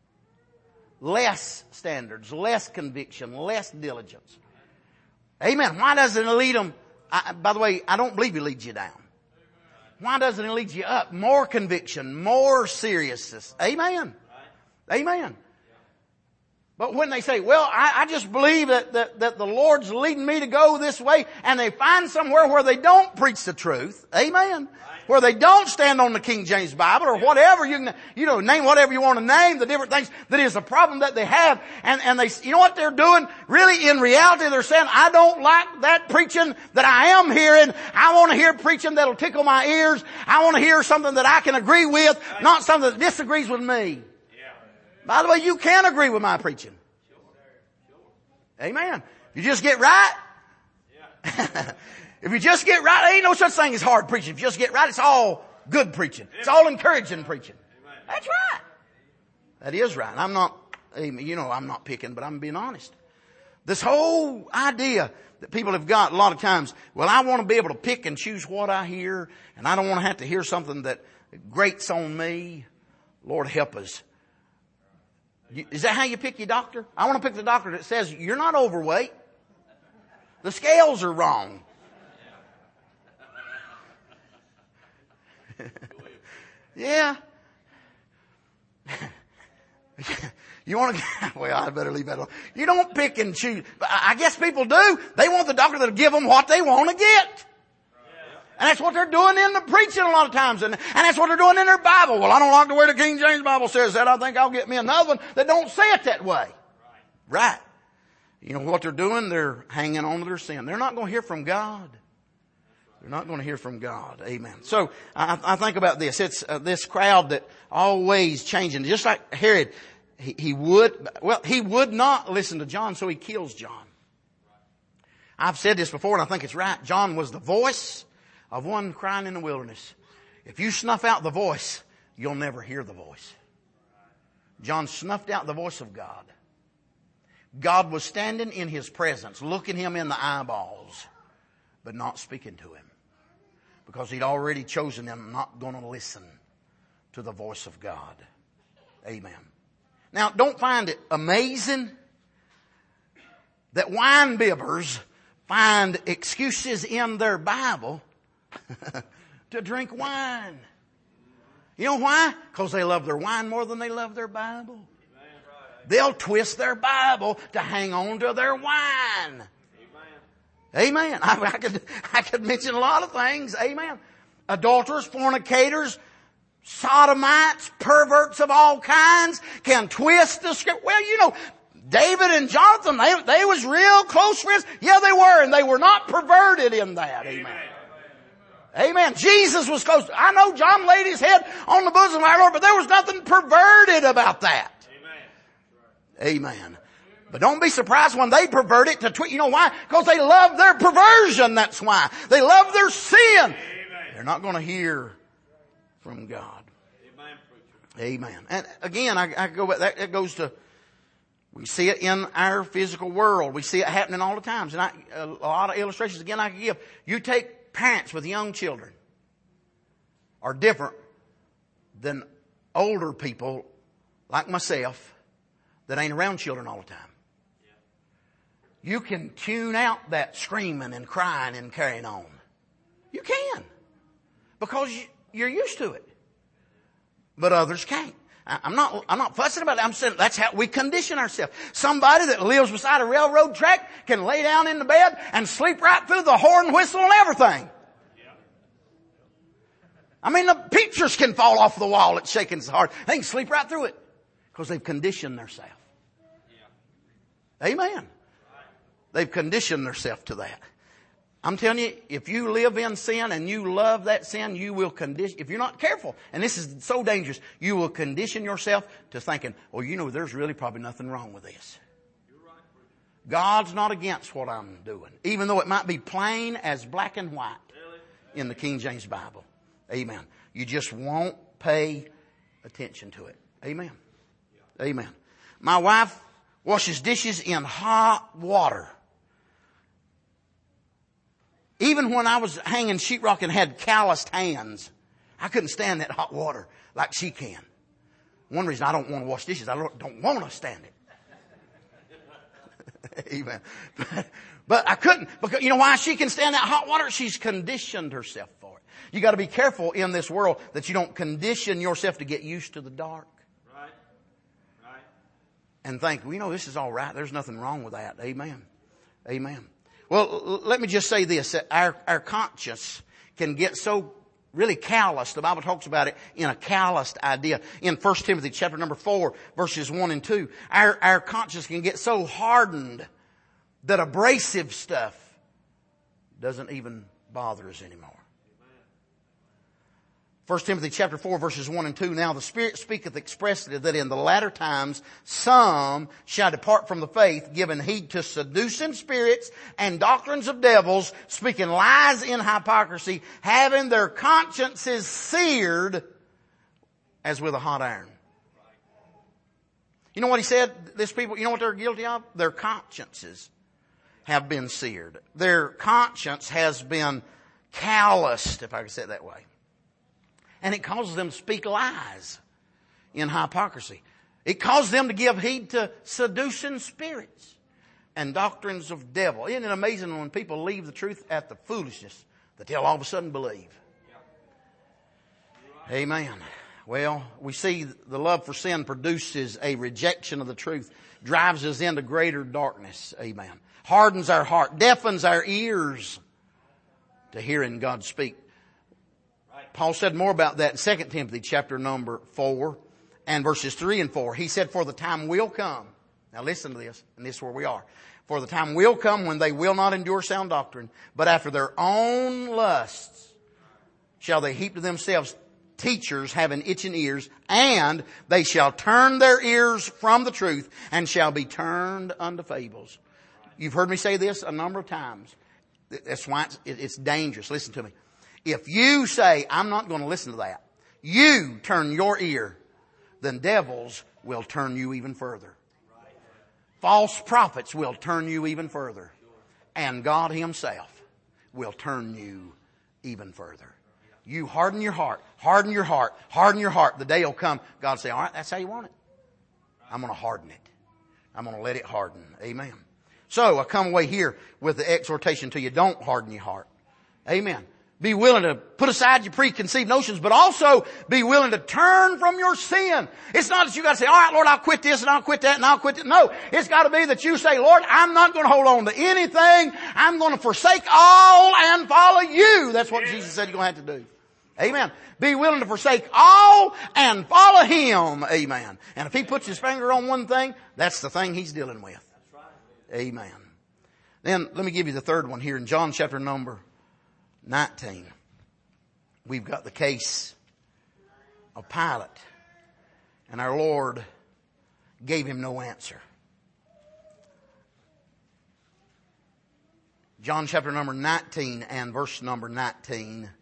Less standards, less conviction, less diligence. Amen. Why doesn't He lead them? I, by the way, I don't believe He leads you down. Why doesn't He lead you up? More conviction, more seriousness. Amen. Amen. But when they say, well, I, I just believe that, that, that the Lord's leading me to go this way, and they find somewhere where they don't preach the truth. Amen. Where they don't stand on the King James Bible or whatever, you can, you know, name whatever you want to name, the different things that is a problem that they have. And, and they, you know what they're doing? Really, in reality, they're saying, I don't like that preaching that I am hearing. I want to hear preaching that'll tickle my ears. I want to hear something that I can agree with, not something that disagrees with me. By the way, you can agree with my preaching. Amen. You just get right. If you just get right, there ain't no such thing as hard preaching. If you just get right, it's all good preaching. It's all encouraging preaching. That's right. That is right. I'm not, you know, I'm not picking, but I'm being honest. This whole idea that people have got a lot of times, well, I want to be able to pick and choose what I hear, and I don't want to have to hear something that grates on me. Lord help us. Is that how you pick your doctor? I want to pick the doctor that says you're not overweight. The scales are wrong. Yeah. You want to, well, I better leave that alone. You don't pick and choose. I guess people do. They want the doctor that'll give them what they want to get. And that's what they're doing in the preaching a lot of times. And, and that's what they're doing in their Bible. Well, I don't like the way the King James Bible says that. I think I'll get me another one that don't say it that way. Right. You know what they're doing? They're hanging on to their sin. They're not going to hear from God. They're not going to hear from God. Amen. So I, I think about this. It's uh, this crowd that always changing. Just like Herod, he, he would, well, he would not listen to John, so he kills John. I've said this before, and I think it's right. John was the voice of one crying in the wilderness. If you snuff out the voice, you'll never hear the voice. John snuffed out the voice of God. God was standing in his presence, looking him in the eyeballs. but not speaking to him. Because he'd already chosen them not going to listen to the voice of God. Amen. Now, don't find it amazing that wine bibbers find excuses in their Bible to drink wine. You know why? Because they love their wine more than they love their Bible. They'll twist their Bible to hang on to their wine. Amen. I, I could, I could mention a lot of things. Amen. Adulterers, fornicators, sodomites, perverts of all kinds can twist the scripture. Well, you know, David and Jonathan, they, they was real close friends. Yeah, they were, and they were not perverted in that. Amen. Amen. Jesus was close. I know John laid his head on the bosom of our Lord, but there was nothing perverted about that. Amen. Amen. But don't be surprised when they pervert it to tweet. You know why? Because they love their perversion, that's why. They love their sin. Amen. They're not going to hear from God. Amen. Amen. And again, I, I go back, that, that goes to, we see it in our physical world. We see it happening all the times. And I, a lot of illustrations, again, I can give. You take parents with young children are different than older people like myself that ain't around children all the time. You can tune out that screaming and crying and carrying on. You can. Because you're used to it. But others can't. I'm not, I'm not fussing about it. I'm saying that's how we condition ourselves. Somebody that lives beside a railroad track can lay down in the bed and sleep right through the horn, whistle, and everything. I mean, the pictures can fall off the wall. It's shaking so hard. They can sleep right through it. Because they've conditioned themselves. Amen. They've conditioned themselves to that. I'm telling you, if you live in sin and you love that sin, you will condition, if you're not careful, and this is so dangerous, you will condition yourself to thinking, well, you know, there's really probably nothing wrong with this. God's not against what I'm doing, even though it might be plain as black and white in the King James Bible. Amen. You just won't pay attention to it. Amen. Amen. My wife washes dishes in hot water. Even when I was hanging sheetrock and had calloused hands, I couldn't stand that hot water like she can. One reason I don't want to wash dishes, I don't want to stand it. Amen. But, but I couldn't, because you know why she can stand that hot water? She's conditioned herself for it. You got to be careful in this world that you don't condition yourself to get used to the dark. Right. Right. And think, well, you know, this is all right. There's nothing wrong with that. Amen. Amen. Well, let me just say this. Our, our conscience can get so really calloused. The Bible talks about it in a calloused idea. In First Timothy chapter number four, verses one and two, our, our conscience can get so hardened that abrasive stuff doesn't even bother us anymore. First Timothy chapter four verses one and two. Now the Spirit speaketh expressly that in the latter times some shall depart from the faith, giving heed to seducing spirits and doctrines of devils, speaking lies in hypocrisy, having their consciences seared as with a hot iron. You know what he said? This people, you know what they're guilty of? Their consciences have been seared. Their conscience has been calloused, if I could say it that way. And it causes them to speak lies in hypocrisy. It causes them to give heed to seducing spirits and doctrines of devil. Isn't it amazing when people leave the truth at the foolishness that they'll all of a sudden believe? Amen. Well, we see the love for sin produces a rejection of the truth, drives us into greater darkness. Amen. Hardens our heart, deafens our ears to hearing God speak. Paul said more about that in Second Timothy chapter number four and verses three and four. He said, for the time will come. Now listen to this, and this is where we are. For the time will come when they will not endure sound doctrine, but after their own lusts shall they heap to themselves teachers having itching ears, and they shall turn their ears from the truth and shall be turned unto fables. You've heard me say this a number of times. That's why it's, it's dangerous. Listen to me. If you say, I'm not going to listen to that, you turn your ear, then devils will turn you even further. False prophets will turn you even further. And God himself will turn you even further. You harden your heart, harden your heart, harden your heart. The day will come, God will say, all right, that's how you want it. I'm going to harden it. I'm going to let it harden. Amen. So I come away here with the exhortation to you, don't harden your heart. Amen. Be willing to put aside your preconceived notions, but also be willing to turn from your sin. It's not that you got to say, all right, Lord, I'll quit this and I'll quit that and I'll quit it. No, it's got to be that you say, Lord, I'm not going to hold on to anything. I'm going to forsake all and follow you. That's what Jesus said you're going to have to do. Amen. Be willing to forsake all and follow Him. Amen. And if He puts His finger on one thing, that's the thing He's dealing with. Amen. Then let me give you the third one here in John chapter number nineteen. We've got the case of Pilate. And our Lord gave him no answer. John chapter number nineteen and verse number nineteen.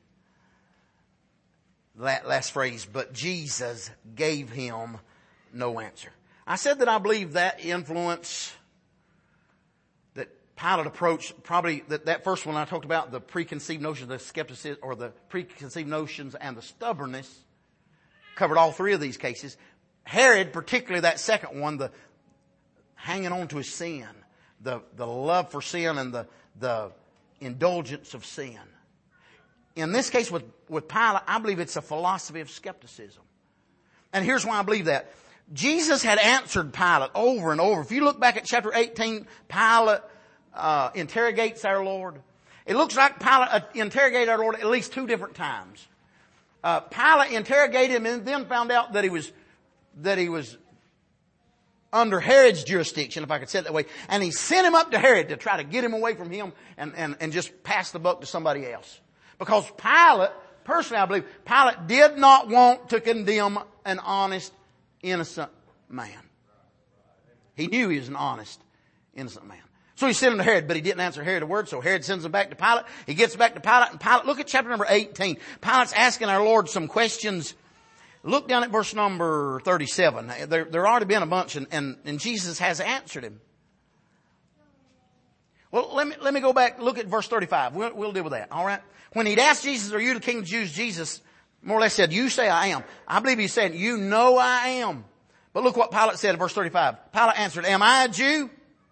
That last phrase, but Jesus gave him no answer. I said that I believe that influence that Pilate approached, probably that, that first one I talked about, the preconceived notions, the skepticism, or the preconceived notions and the stubbornness, covered all three of these cases. Herod, particularly that second one, the hanging on to his sin, the, the love for sin and the, the indulgence of sin. In this case with, with Pilate, I believe it's a philosophy of skepticism. And here's why I believe that. Jesus had answered Pilate over and over. If you look back at chapter eighteen, Pilate uh, interrogates our Lord. It looks like Pilate uh, interrogated our Lord at least two different times. Uh, Pilate interrogated him and then found out that he was, that he was under Herod's jurisdiction, if I could say it that way. And he sent him up to Herod to try to get him away from him and, and, and just pass the buck to somebody else. Because Pilate, personally I believe, Pilate did not want to condemn an honest, innocent man. He knew he was an honest, innocent man. So he sent him to Herod, but he didn't answer Herod a word, so Herod sends him back to Pilate. He gets back to Pilate, and Pilate, look at chapter number eighteen. Pilate's asking our Lord some questions. Look down at verse number thirty-seven. There, there already been a bunch, and, and, and Jesus has answered him. Well, let me, let me go back, look at verse thirty-five. We'll, we'll deal with that, all right? When he'd asked Jesus, are you the King of the Jews? Jesus more or less said, you say I am. I believe he said, you know I am. But look what Pilate said in verse thirty-five. Pilate answered, am I a Jew?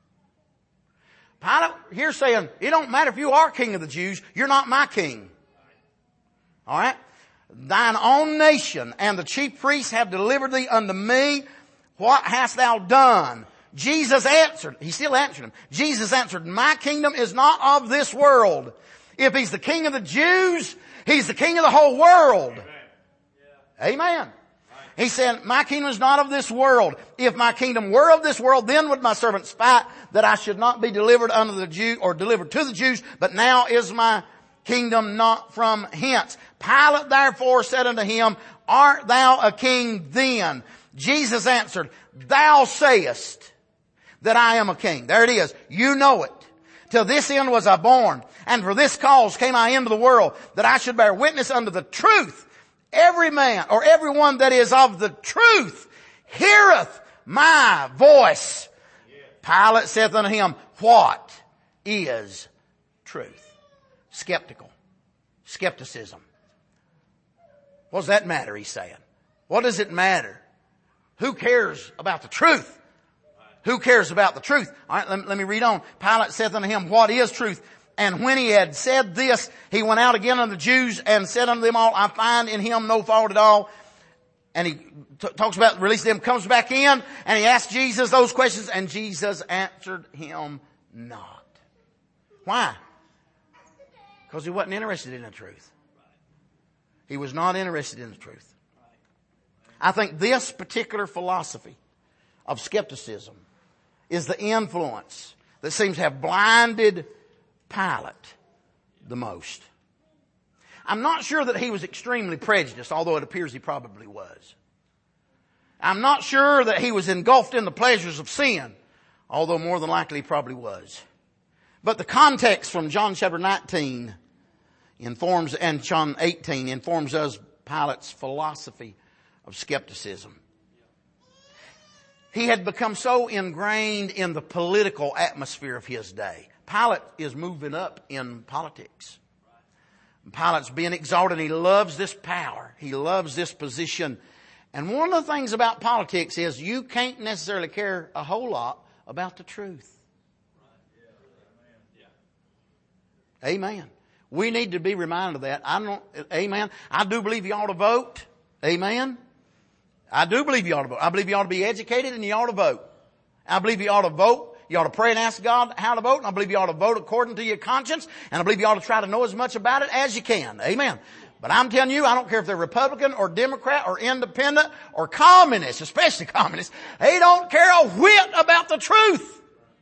Pilate here saying, it don't matter if you are King of the Jews, you're not my king. All right? Thine own nation and the chief priests have delivered thee unto me. What hast thou done? Jesus answered. He still answered him. Jesus answered, my kingdom is not of this world. If he's the King of the Jews, he's the King of the whole world. Amen. Yeah. Amen. Right. He said, my kingdom is not of this world. If my kingdom were of this world, then would my servants fight that I should not be delivered unto the Jew or delivered to the Jews. But now is my kingdom not from hence. Pilate therefore said unto him, art thou a king then? Jesus answered, thou sayest that I am a king. There it is. You know it. Till this end was I born, and for this cause came I into the world, that I should bear witness unto the truth. Every man, or everyone that is of the truth, heareth my voice. Pilate saith unto him, what is truth? Skeptical. Skepticism. What does that matter, he's saying? What does it matter? Who cares about the truth? Who cares about the truth? All right, let me, let me read on. Pilate saith unto him, what is truth? And when he had said this, he went out again unto the Jews and said unto them all, I find in him no fault at all. And he t- talks about releasing them, comes back in, and he asked Jesus those questions, and Jesus answered him not. Why? Because he wasn't interested in the truth. He was not interested in the truth. I think this particular philosophy of skepticism is the influence that seems to have blinded Pilate the most. I'm not sure that he was extremely prejudiced, although it appears he probably was. I'm not sure that he was engulfed in the pleasures of sin, although more than likely he probably was. But the context from John chapter nineteen informs, and John eighteen informs us Pilate's philosophy of skepticism. He had become so ingrained in the political atmosphere of his day. Pilate is moving up in politics. Pilate's being exalted. He loves this power. He loves this position. And one of the things about politics is you can't necessarily care a whole lot about the truth. Amen. We need to be reminded of that. I don't, amen. I do believe you ought to vote. Amen. I do believe you ought to vote. I believe you ought to be educated and you ought to vote. I believe you ought to vote. You ought to pray and ask God how to vote. And I believe you ought to vote according to your conscience. And I believe you ought to try to know as much about it as you can. Amen. But I'm telling you, I don't care if they're Republican or Democrat or independent or communist, especially communist. They don't care a whit about the truth.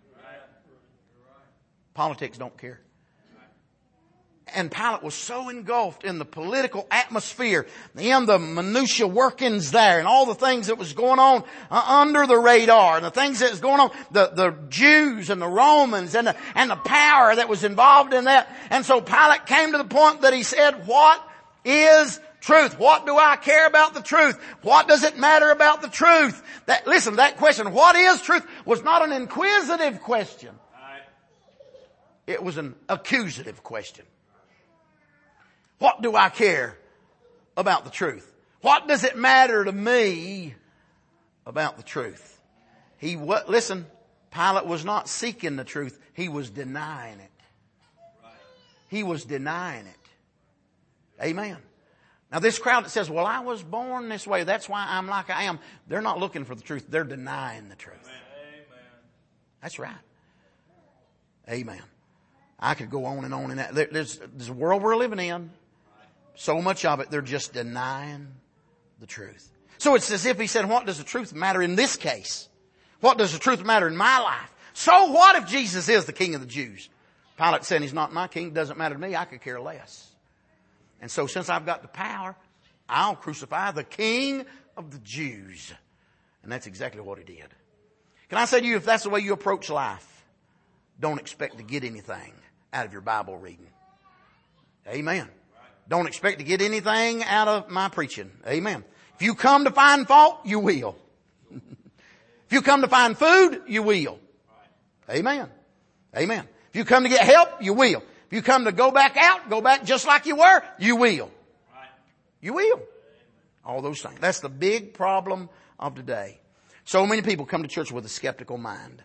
Politics don't care. And Pilate was so engulfed in the political atmosphere, in the minutiae workings there, and all the things that was going on uh, under the radar, and the things that was going on, the, the Jews and the Romans and the, and the power that was involved in that. And so Pilate came to the point that he said, what is truth? What do I care about the truth? What does it matter about the truth? That, listen, that question, what is truth, was not an inquisitive question. It was an accusative question. What do I care about the truth? What does it matter to me about the truth? He, listen, Pilate was not seeking the truth. He was denying it. He was denying it. Amen. Now this crowd that says, well, I was born this way, that's why I'm like I am. They're not looking for the truth. They're denying the truth. Amen. That's right. Amen. I could go on and on in that. There's, there's a world we're living in. So much of it, they're just denying the truth. So it's as if he said, what does the truth matter in this case? What does the truth matter in my life? So what if Jesus is the King of the Jews? Pilate said, he's not my king. Doesn't matter to me. I could care less. And so since I've got the power, I'll crucify the King of the Jews. And that's exactly what he did. Can I say to you, if that's the way you approach life, don't expect to get anything out of your Bible reading. Amen. Don't expect to get anything out of my preaching. Amen. If you come to find fault, you will. If you come to find food, you will. Amen. Amen. If you come to get help, you will. If you come to go back out, go back just like you were, you will. You will. All those things. That's the big problem of today. So many people come to church with a skeptical mind.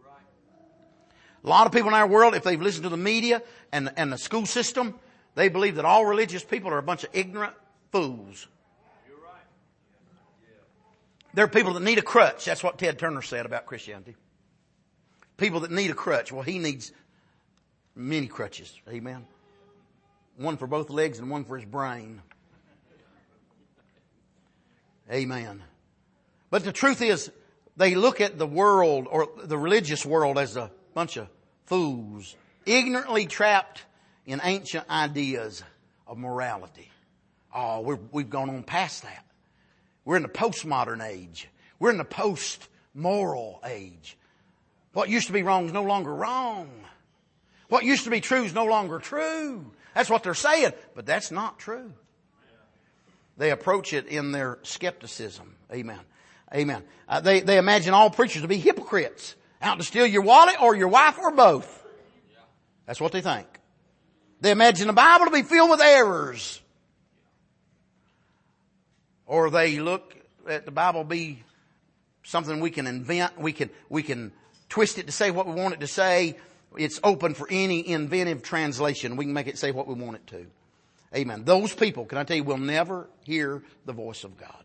A lot of people in our world, if they've listened to the media and, and the school system, they believe that all religious people are a bunch of ignorant fools. You're right. There are people that need a crutch. That's what Ted Turner said about Christianity. People that need a crutch. Well, he needs many crutches. Amen. One for both legs and one for his brain. Amen. But the truth is, they look at the world or the religious world as a bunch of fools, ignorantly trapped in ancient ideas of morality. Oh, we're, we've gone on past that. We're in the postmodern age. We're in the post-moral age. What used to be wrong is no longer wrong. What used to be true is no longer true. That's what they're saying, but that's not true. They approach it in their skepticism. Amen. Amen. Uh, they, they imagine all preachers to be hypocrites, out to steal your wallet or your wife or both. That's what they think. They imagine the Bible to be filled with errors. Or they look at the Bible be something we can invent. We can, we can twist it to say what we want it to say. It's open for any inventive translation. We can make it say what we want it to. Amen. Those people, can I tell you, will never hear the voice of God.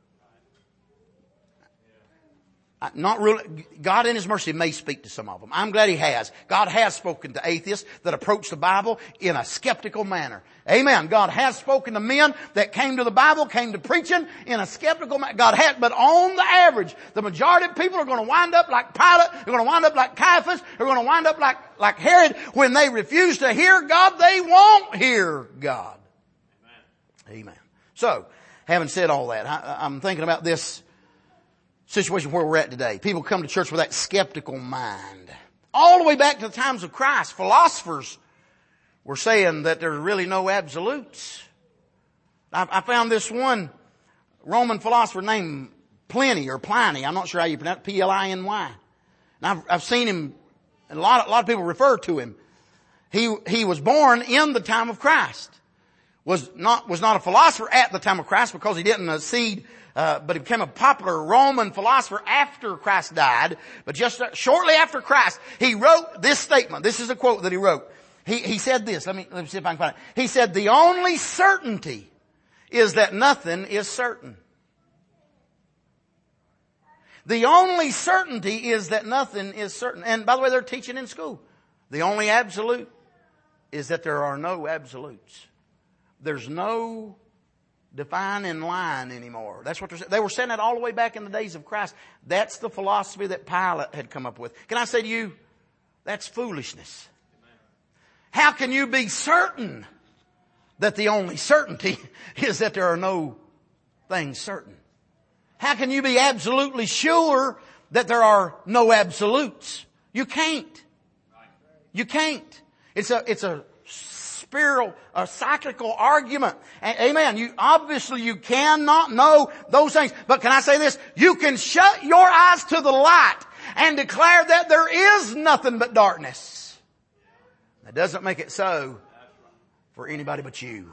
Not really. God in His mercy may speak to some of them. I'm glad He has. God has spoken to atheists that approach the Bible in a skeptical manner. Amen. God has spoken to men that came to the Bible, came to preaching in a skeptical manner. God has, but on the average, the majority of people are going to wind up like Pilate. They're going to wind up like Caiaphas. They're going to wind up like, like Herod. When they refuse to hear God, they won't hear God. Amen. Amen. So, having said all that, I, I'm thinking about this situation where we're at today. People come to church with that skeptical mind. All the way back to the times of Christ, philosophers were saying that there's really no absolutes. I, I found this one Roman philosopher named Pliny or Pliny. I'm not sure how you pronounce it. P L I N Y. And I've, I've seen him and a lot, a lot of people refer to him. He, he was born in the time of Christ. Was not, was not a philosopher at the time of Christ because he didn't accede, uh, but he became a popular Roman philosopher after Christ died. But just shortly after Christ, he wrote this statement. This is a quote that he wrote. He, he said this. Let me, let me see if I can find it. He said, the only certainty is that nothing is certain. The only certainty is that nothing is certain. And by the way, they're teaching in school. The only absolute is that there are no absolutes. There's no defining line anymore. That's what they're saying. They were saying that all the way back in the days of Christ. That's the philosophy that Pilate had come up with. Can I say to you, that's foolishness. How can you be certain that the only certainty is that there are no things certain? How can you be absolutely sure that there are no absolutes? You can't. You can't. It's a, it's a spiritual, a cyclical argument. Amen. You, obviously you cannot know those things. But can I say this? You can shut your eyes to the light and declare that there is nothing but darkness. That doesn't make it so for anybody but you.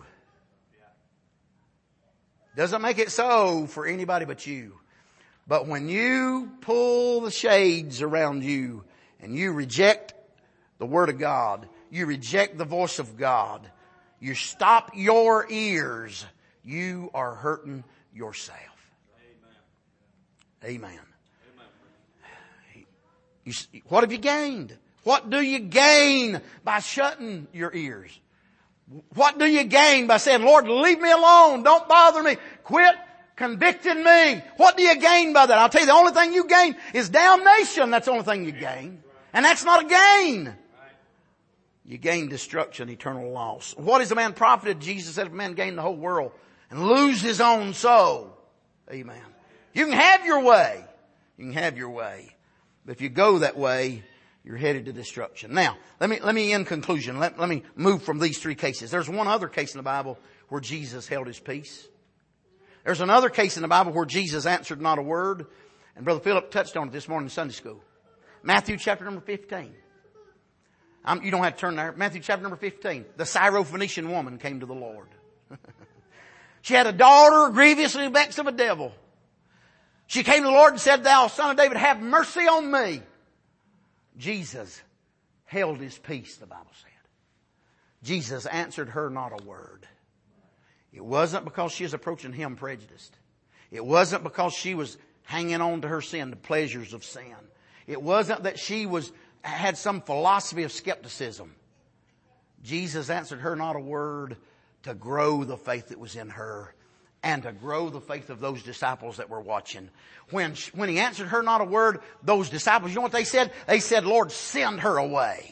Doesn't make it so for anybody but you. But when you pull the shades around you and you reject the Word of God, you reject the voice of God, you stop your ears, you are hurting yourself. Amen. Amen. You, what have you gained? What do you gain by shutting your ears? What do you gain by saying, Lord, leave me alone. Don't bother me. Quit convicting me. What do you gain by that? I'll tell you, the only thing you gain is damnation. That's the only thing you gain. And that's not a gain. You gain destruction, eternal loss. What is a man profited? Jesus said, if a man gain the whole world and lose his own soul. Amen. You can have your way. You can have your way. But if you go that way, you're headed to destruction. Now, let me, let me in conclusion, let, let me move from these three cases. There's one other case in the Bible where Jesus held his peace. There's another case in the Bible where Jesus answered not a word. And Brother Philip touched on it this morning in Sunday school. Matthew chapter number fifteen. I'm, you don't have to turn there. Matthew chapter number fifteen. The Syrophoenician woman came to the Lord. She had a daughter grievously vexed of a devil. She came to the Lord and said, Thou son of David, have mercy on me. Jesus held his peace, the Bible said. Jesus answered her not a word. It wasn't because she was approaching him prejudiced. It wasn't because she was hanging on to her sin, the pleasures of sin. It wasn't that she was had some philosophy of skepticism. Jesus answered her not a word to grow the faith that was in her and to grow the faith of those disciples that were watching. When, when he answered her not a word, those disciples, you know what they said? They said, Lord, send her away.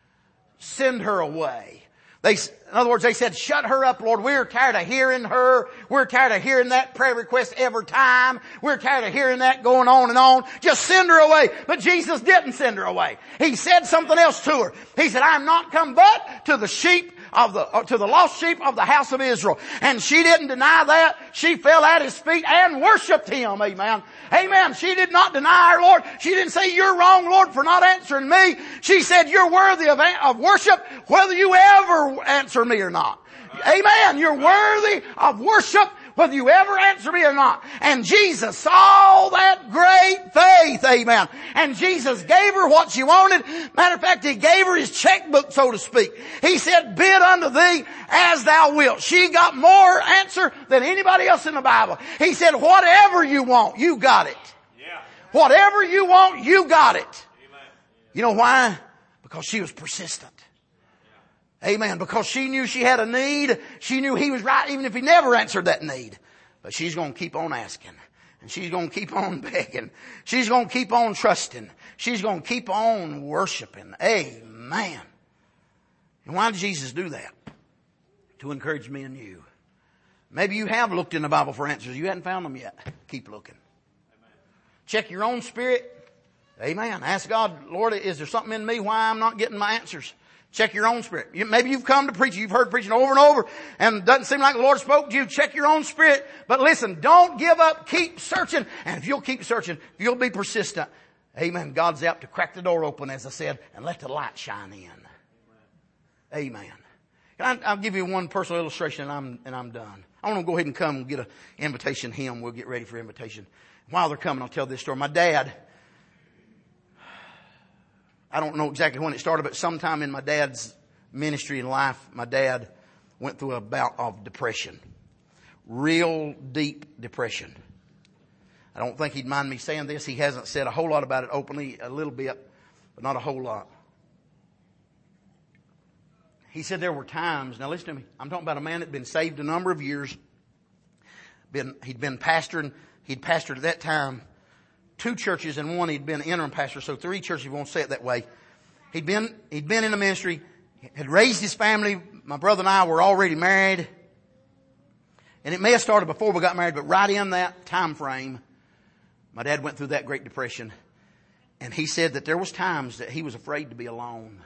Send her away. They, in other words, they said, shut her up, Lord. We're tired of hearing her. We're tired of hearing that prayer request every time. We're tired of hearing that going on and on. Just send her away. But Jesus didn't send her away. He said something else to her. He said, I am not come but to the sheep of the, uh, to the lost sheep of the house of Israel. And she didn't deny that. She fell at his feet and worshiped him. Amen. Amen. She did not deny our Lord. She didn't say, you're wrong, Lord, for not answering me. She said, you're worthy of, of worship whether you ever answer me or not. Amen. You're worthy of worship whether you ever answer me or not. And Jesus saw that great faith. Amen. And Jesus gave her what she wanted. Matter of fact, he gave her his checkbook, so to speak. He said, bid unto thee as thou wilt. She got more answer than anybody else in the Bible. He said, whatever you want, you got it. Yeah. Whatever you want, you got it. Amen. You know why? Because she was persistent. Amen. Because she knew she had a need. She knew he was right even if he never answered that need. But she's going to keep on asking. And she's going to keep on begging. She's going to keep on trusting. She's going to keep on worshiping. Amen. And why did Jesus do that? To encourage me and you. Maybe you have looked in the Bible for answers. You hadn't found them yet. Keep looking. Amen. Check your own spirit. Amen. Ask God, Lord, is there something in me why I'm not getting my answers? Check your own spirit. You, maybe you've come to preach. You've heard preaching over and over and it doesn't seem like the Lord spoke to you. Check your own spirit. But listen, don't give up. Keep searching. And if you'll keep searching, if you'll be persistent, Amen. God's out to crack the door open, as I said, and let the light shine in. Amen. Amen. I'll give you one personal illustration and I'm, and I'm done. I want to go ahead and come and get an invitation hymn. We'll get ready for invitation. While they're coming, I'll tell this story. My dad, I don't know exactly when it started, but sometime in my dad's ministry and life, my dad went through a bout of depression. Real deep depression. I don't think he'd mind me saying this. He hasn't said a whole lot about it openly, a little bit, but not a whole lot. He said there were times, now listen to me, I'm talking about a man that had been saved a number of years. Been, he'd been pastoring, he'd pastored at that time two churches, and one he'd been interim pastor, so three churches, we won't say it that way. He'd been, he'd been in the ministry, had raised his family. My brother and I were already married. And it may have started before we got married, but right in that time frame, my dad went through that Great Depression. And he said that there was times that he was afraid to be alone.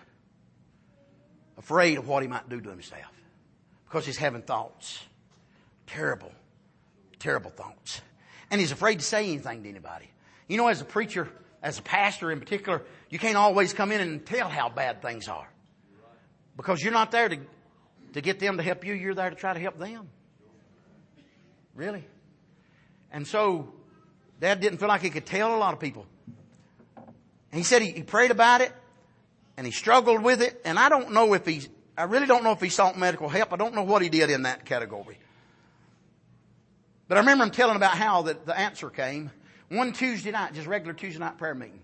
Afraid of what he might do to himself. Because he's having thoughts. Terrible, terrible thoughts. And he's afraid to say anything to anybody. You know, as a preacher, as a pastor in particular, you can't always come in and tell how bad things are. Because you're not there to, to get them to help you. You're there to try to help them. Really. And so, Dad didn't feel like he could tell a lot of people. And he said he, he prayed about it. And he struggled with it. And I don't know if he, I really don't know if he sought medical help. I don't know what he did in that category. But I remember him telling about how the, the answer came. One Tuesday night, just regular Tuesday night prayer meeting.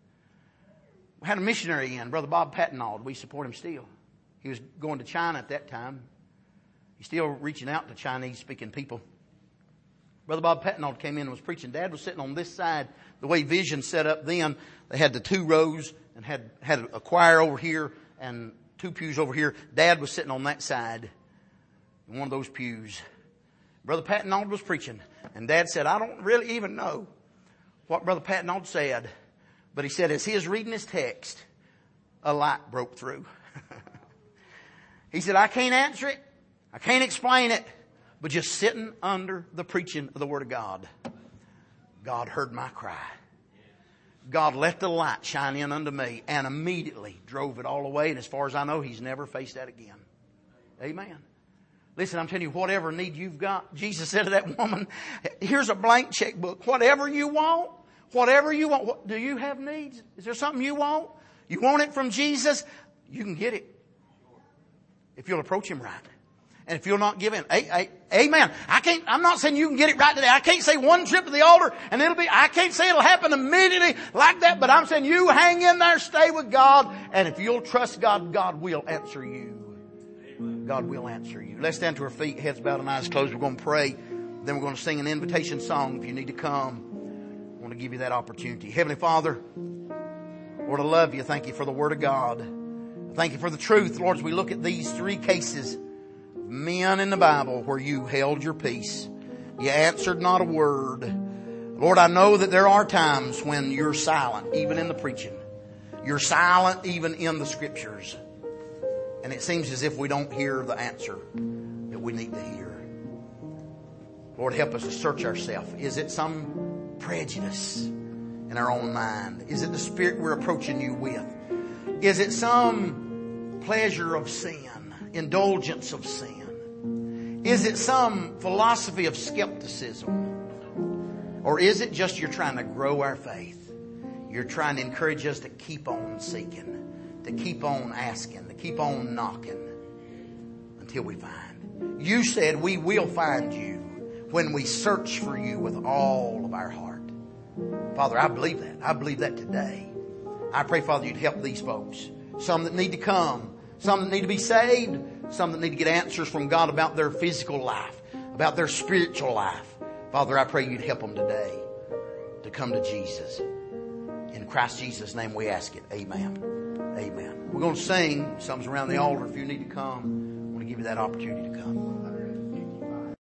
We had a missionary in, Brother Bob Patnaud. We support him still. He was going to China at that time. He's still reaching out to Chinese-speaking people. Brother Bob Patnaud came in and was preaching. Dad was sitting on this side. The way Vision set up then, they had the two rows and had, had a choir over here and two pews over here. Dad was sitting on that side in one of those pews. Brother Patnaud was preaching. And Dad said, I don't really even know what Brother Patnaud said. But he said, as he was reading his text, a light broke through. He said, I can't answer it. I can't explain it. But just sitting under the preaching of the Word of God, God heard my cry. God let the light shine in unto me and immediately drove it all away. And as far as I know, he's never faced that again. Amen. Listen, I'm telling you, whatever need you've got, Jesus said to that woman, here's a blank checkbook. Whatever you want, whatever you want. What, do you have needs? Is there something you want? You want it from Jesus? You can get it. If you'll approach him right. And if you'll not give in. A, a, amen. I can't, I'm not saying you can get it right today. I can't say one trip to the altar and it'll be, I can't say it'll happen immediately like that, but I'm saying you hang in there, stay with God, and if you'll trust God, God will answer you. God will answer you. Let's stand to our feet, heads bowed and eyes closed. We're going to pray. Then we're going to sing an invitation song. If you need to come, I want to give you that opportunity. Heavenly Father, Lord, I love you. Thank you for the Word of God. Thank you for the truth, Lord, as we look at these three cases of men in the Bible where you held your peace. You answered not a word. Lord, I know that there are times when you're silent, even in the preaching. You're silent even in the Scriptures. And it seems as if we don't hear the answer that we need to hear. Lord, help us to search ourselves. Is it some prejudice in our own mind? Is it the spirit we're approaching you with? Is it some pleasure of sin, indulgence of sin? Is it some philosophy of skepticism? Or is it just you're trying to grow our faith? You're trying to encourage us to keep on seeking, to keep on asking, to keep on knocking until we find. You said we will find you when we search for you with all of our heart. Father, I believe that. I believe that today. I pray, Father, you'd help these folks. Some that need to come. Some that need to be saved. Some that need to get answers from God about their physical life, about their spiritual life. Father, I pray you'd help them today to come to Jesus. In Christ Jesus' name we ask it. Amen. Amen. We're going to sing. Something's around the altar. If you need to come, I want to give you that opportunity to come.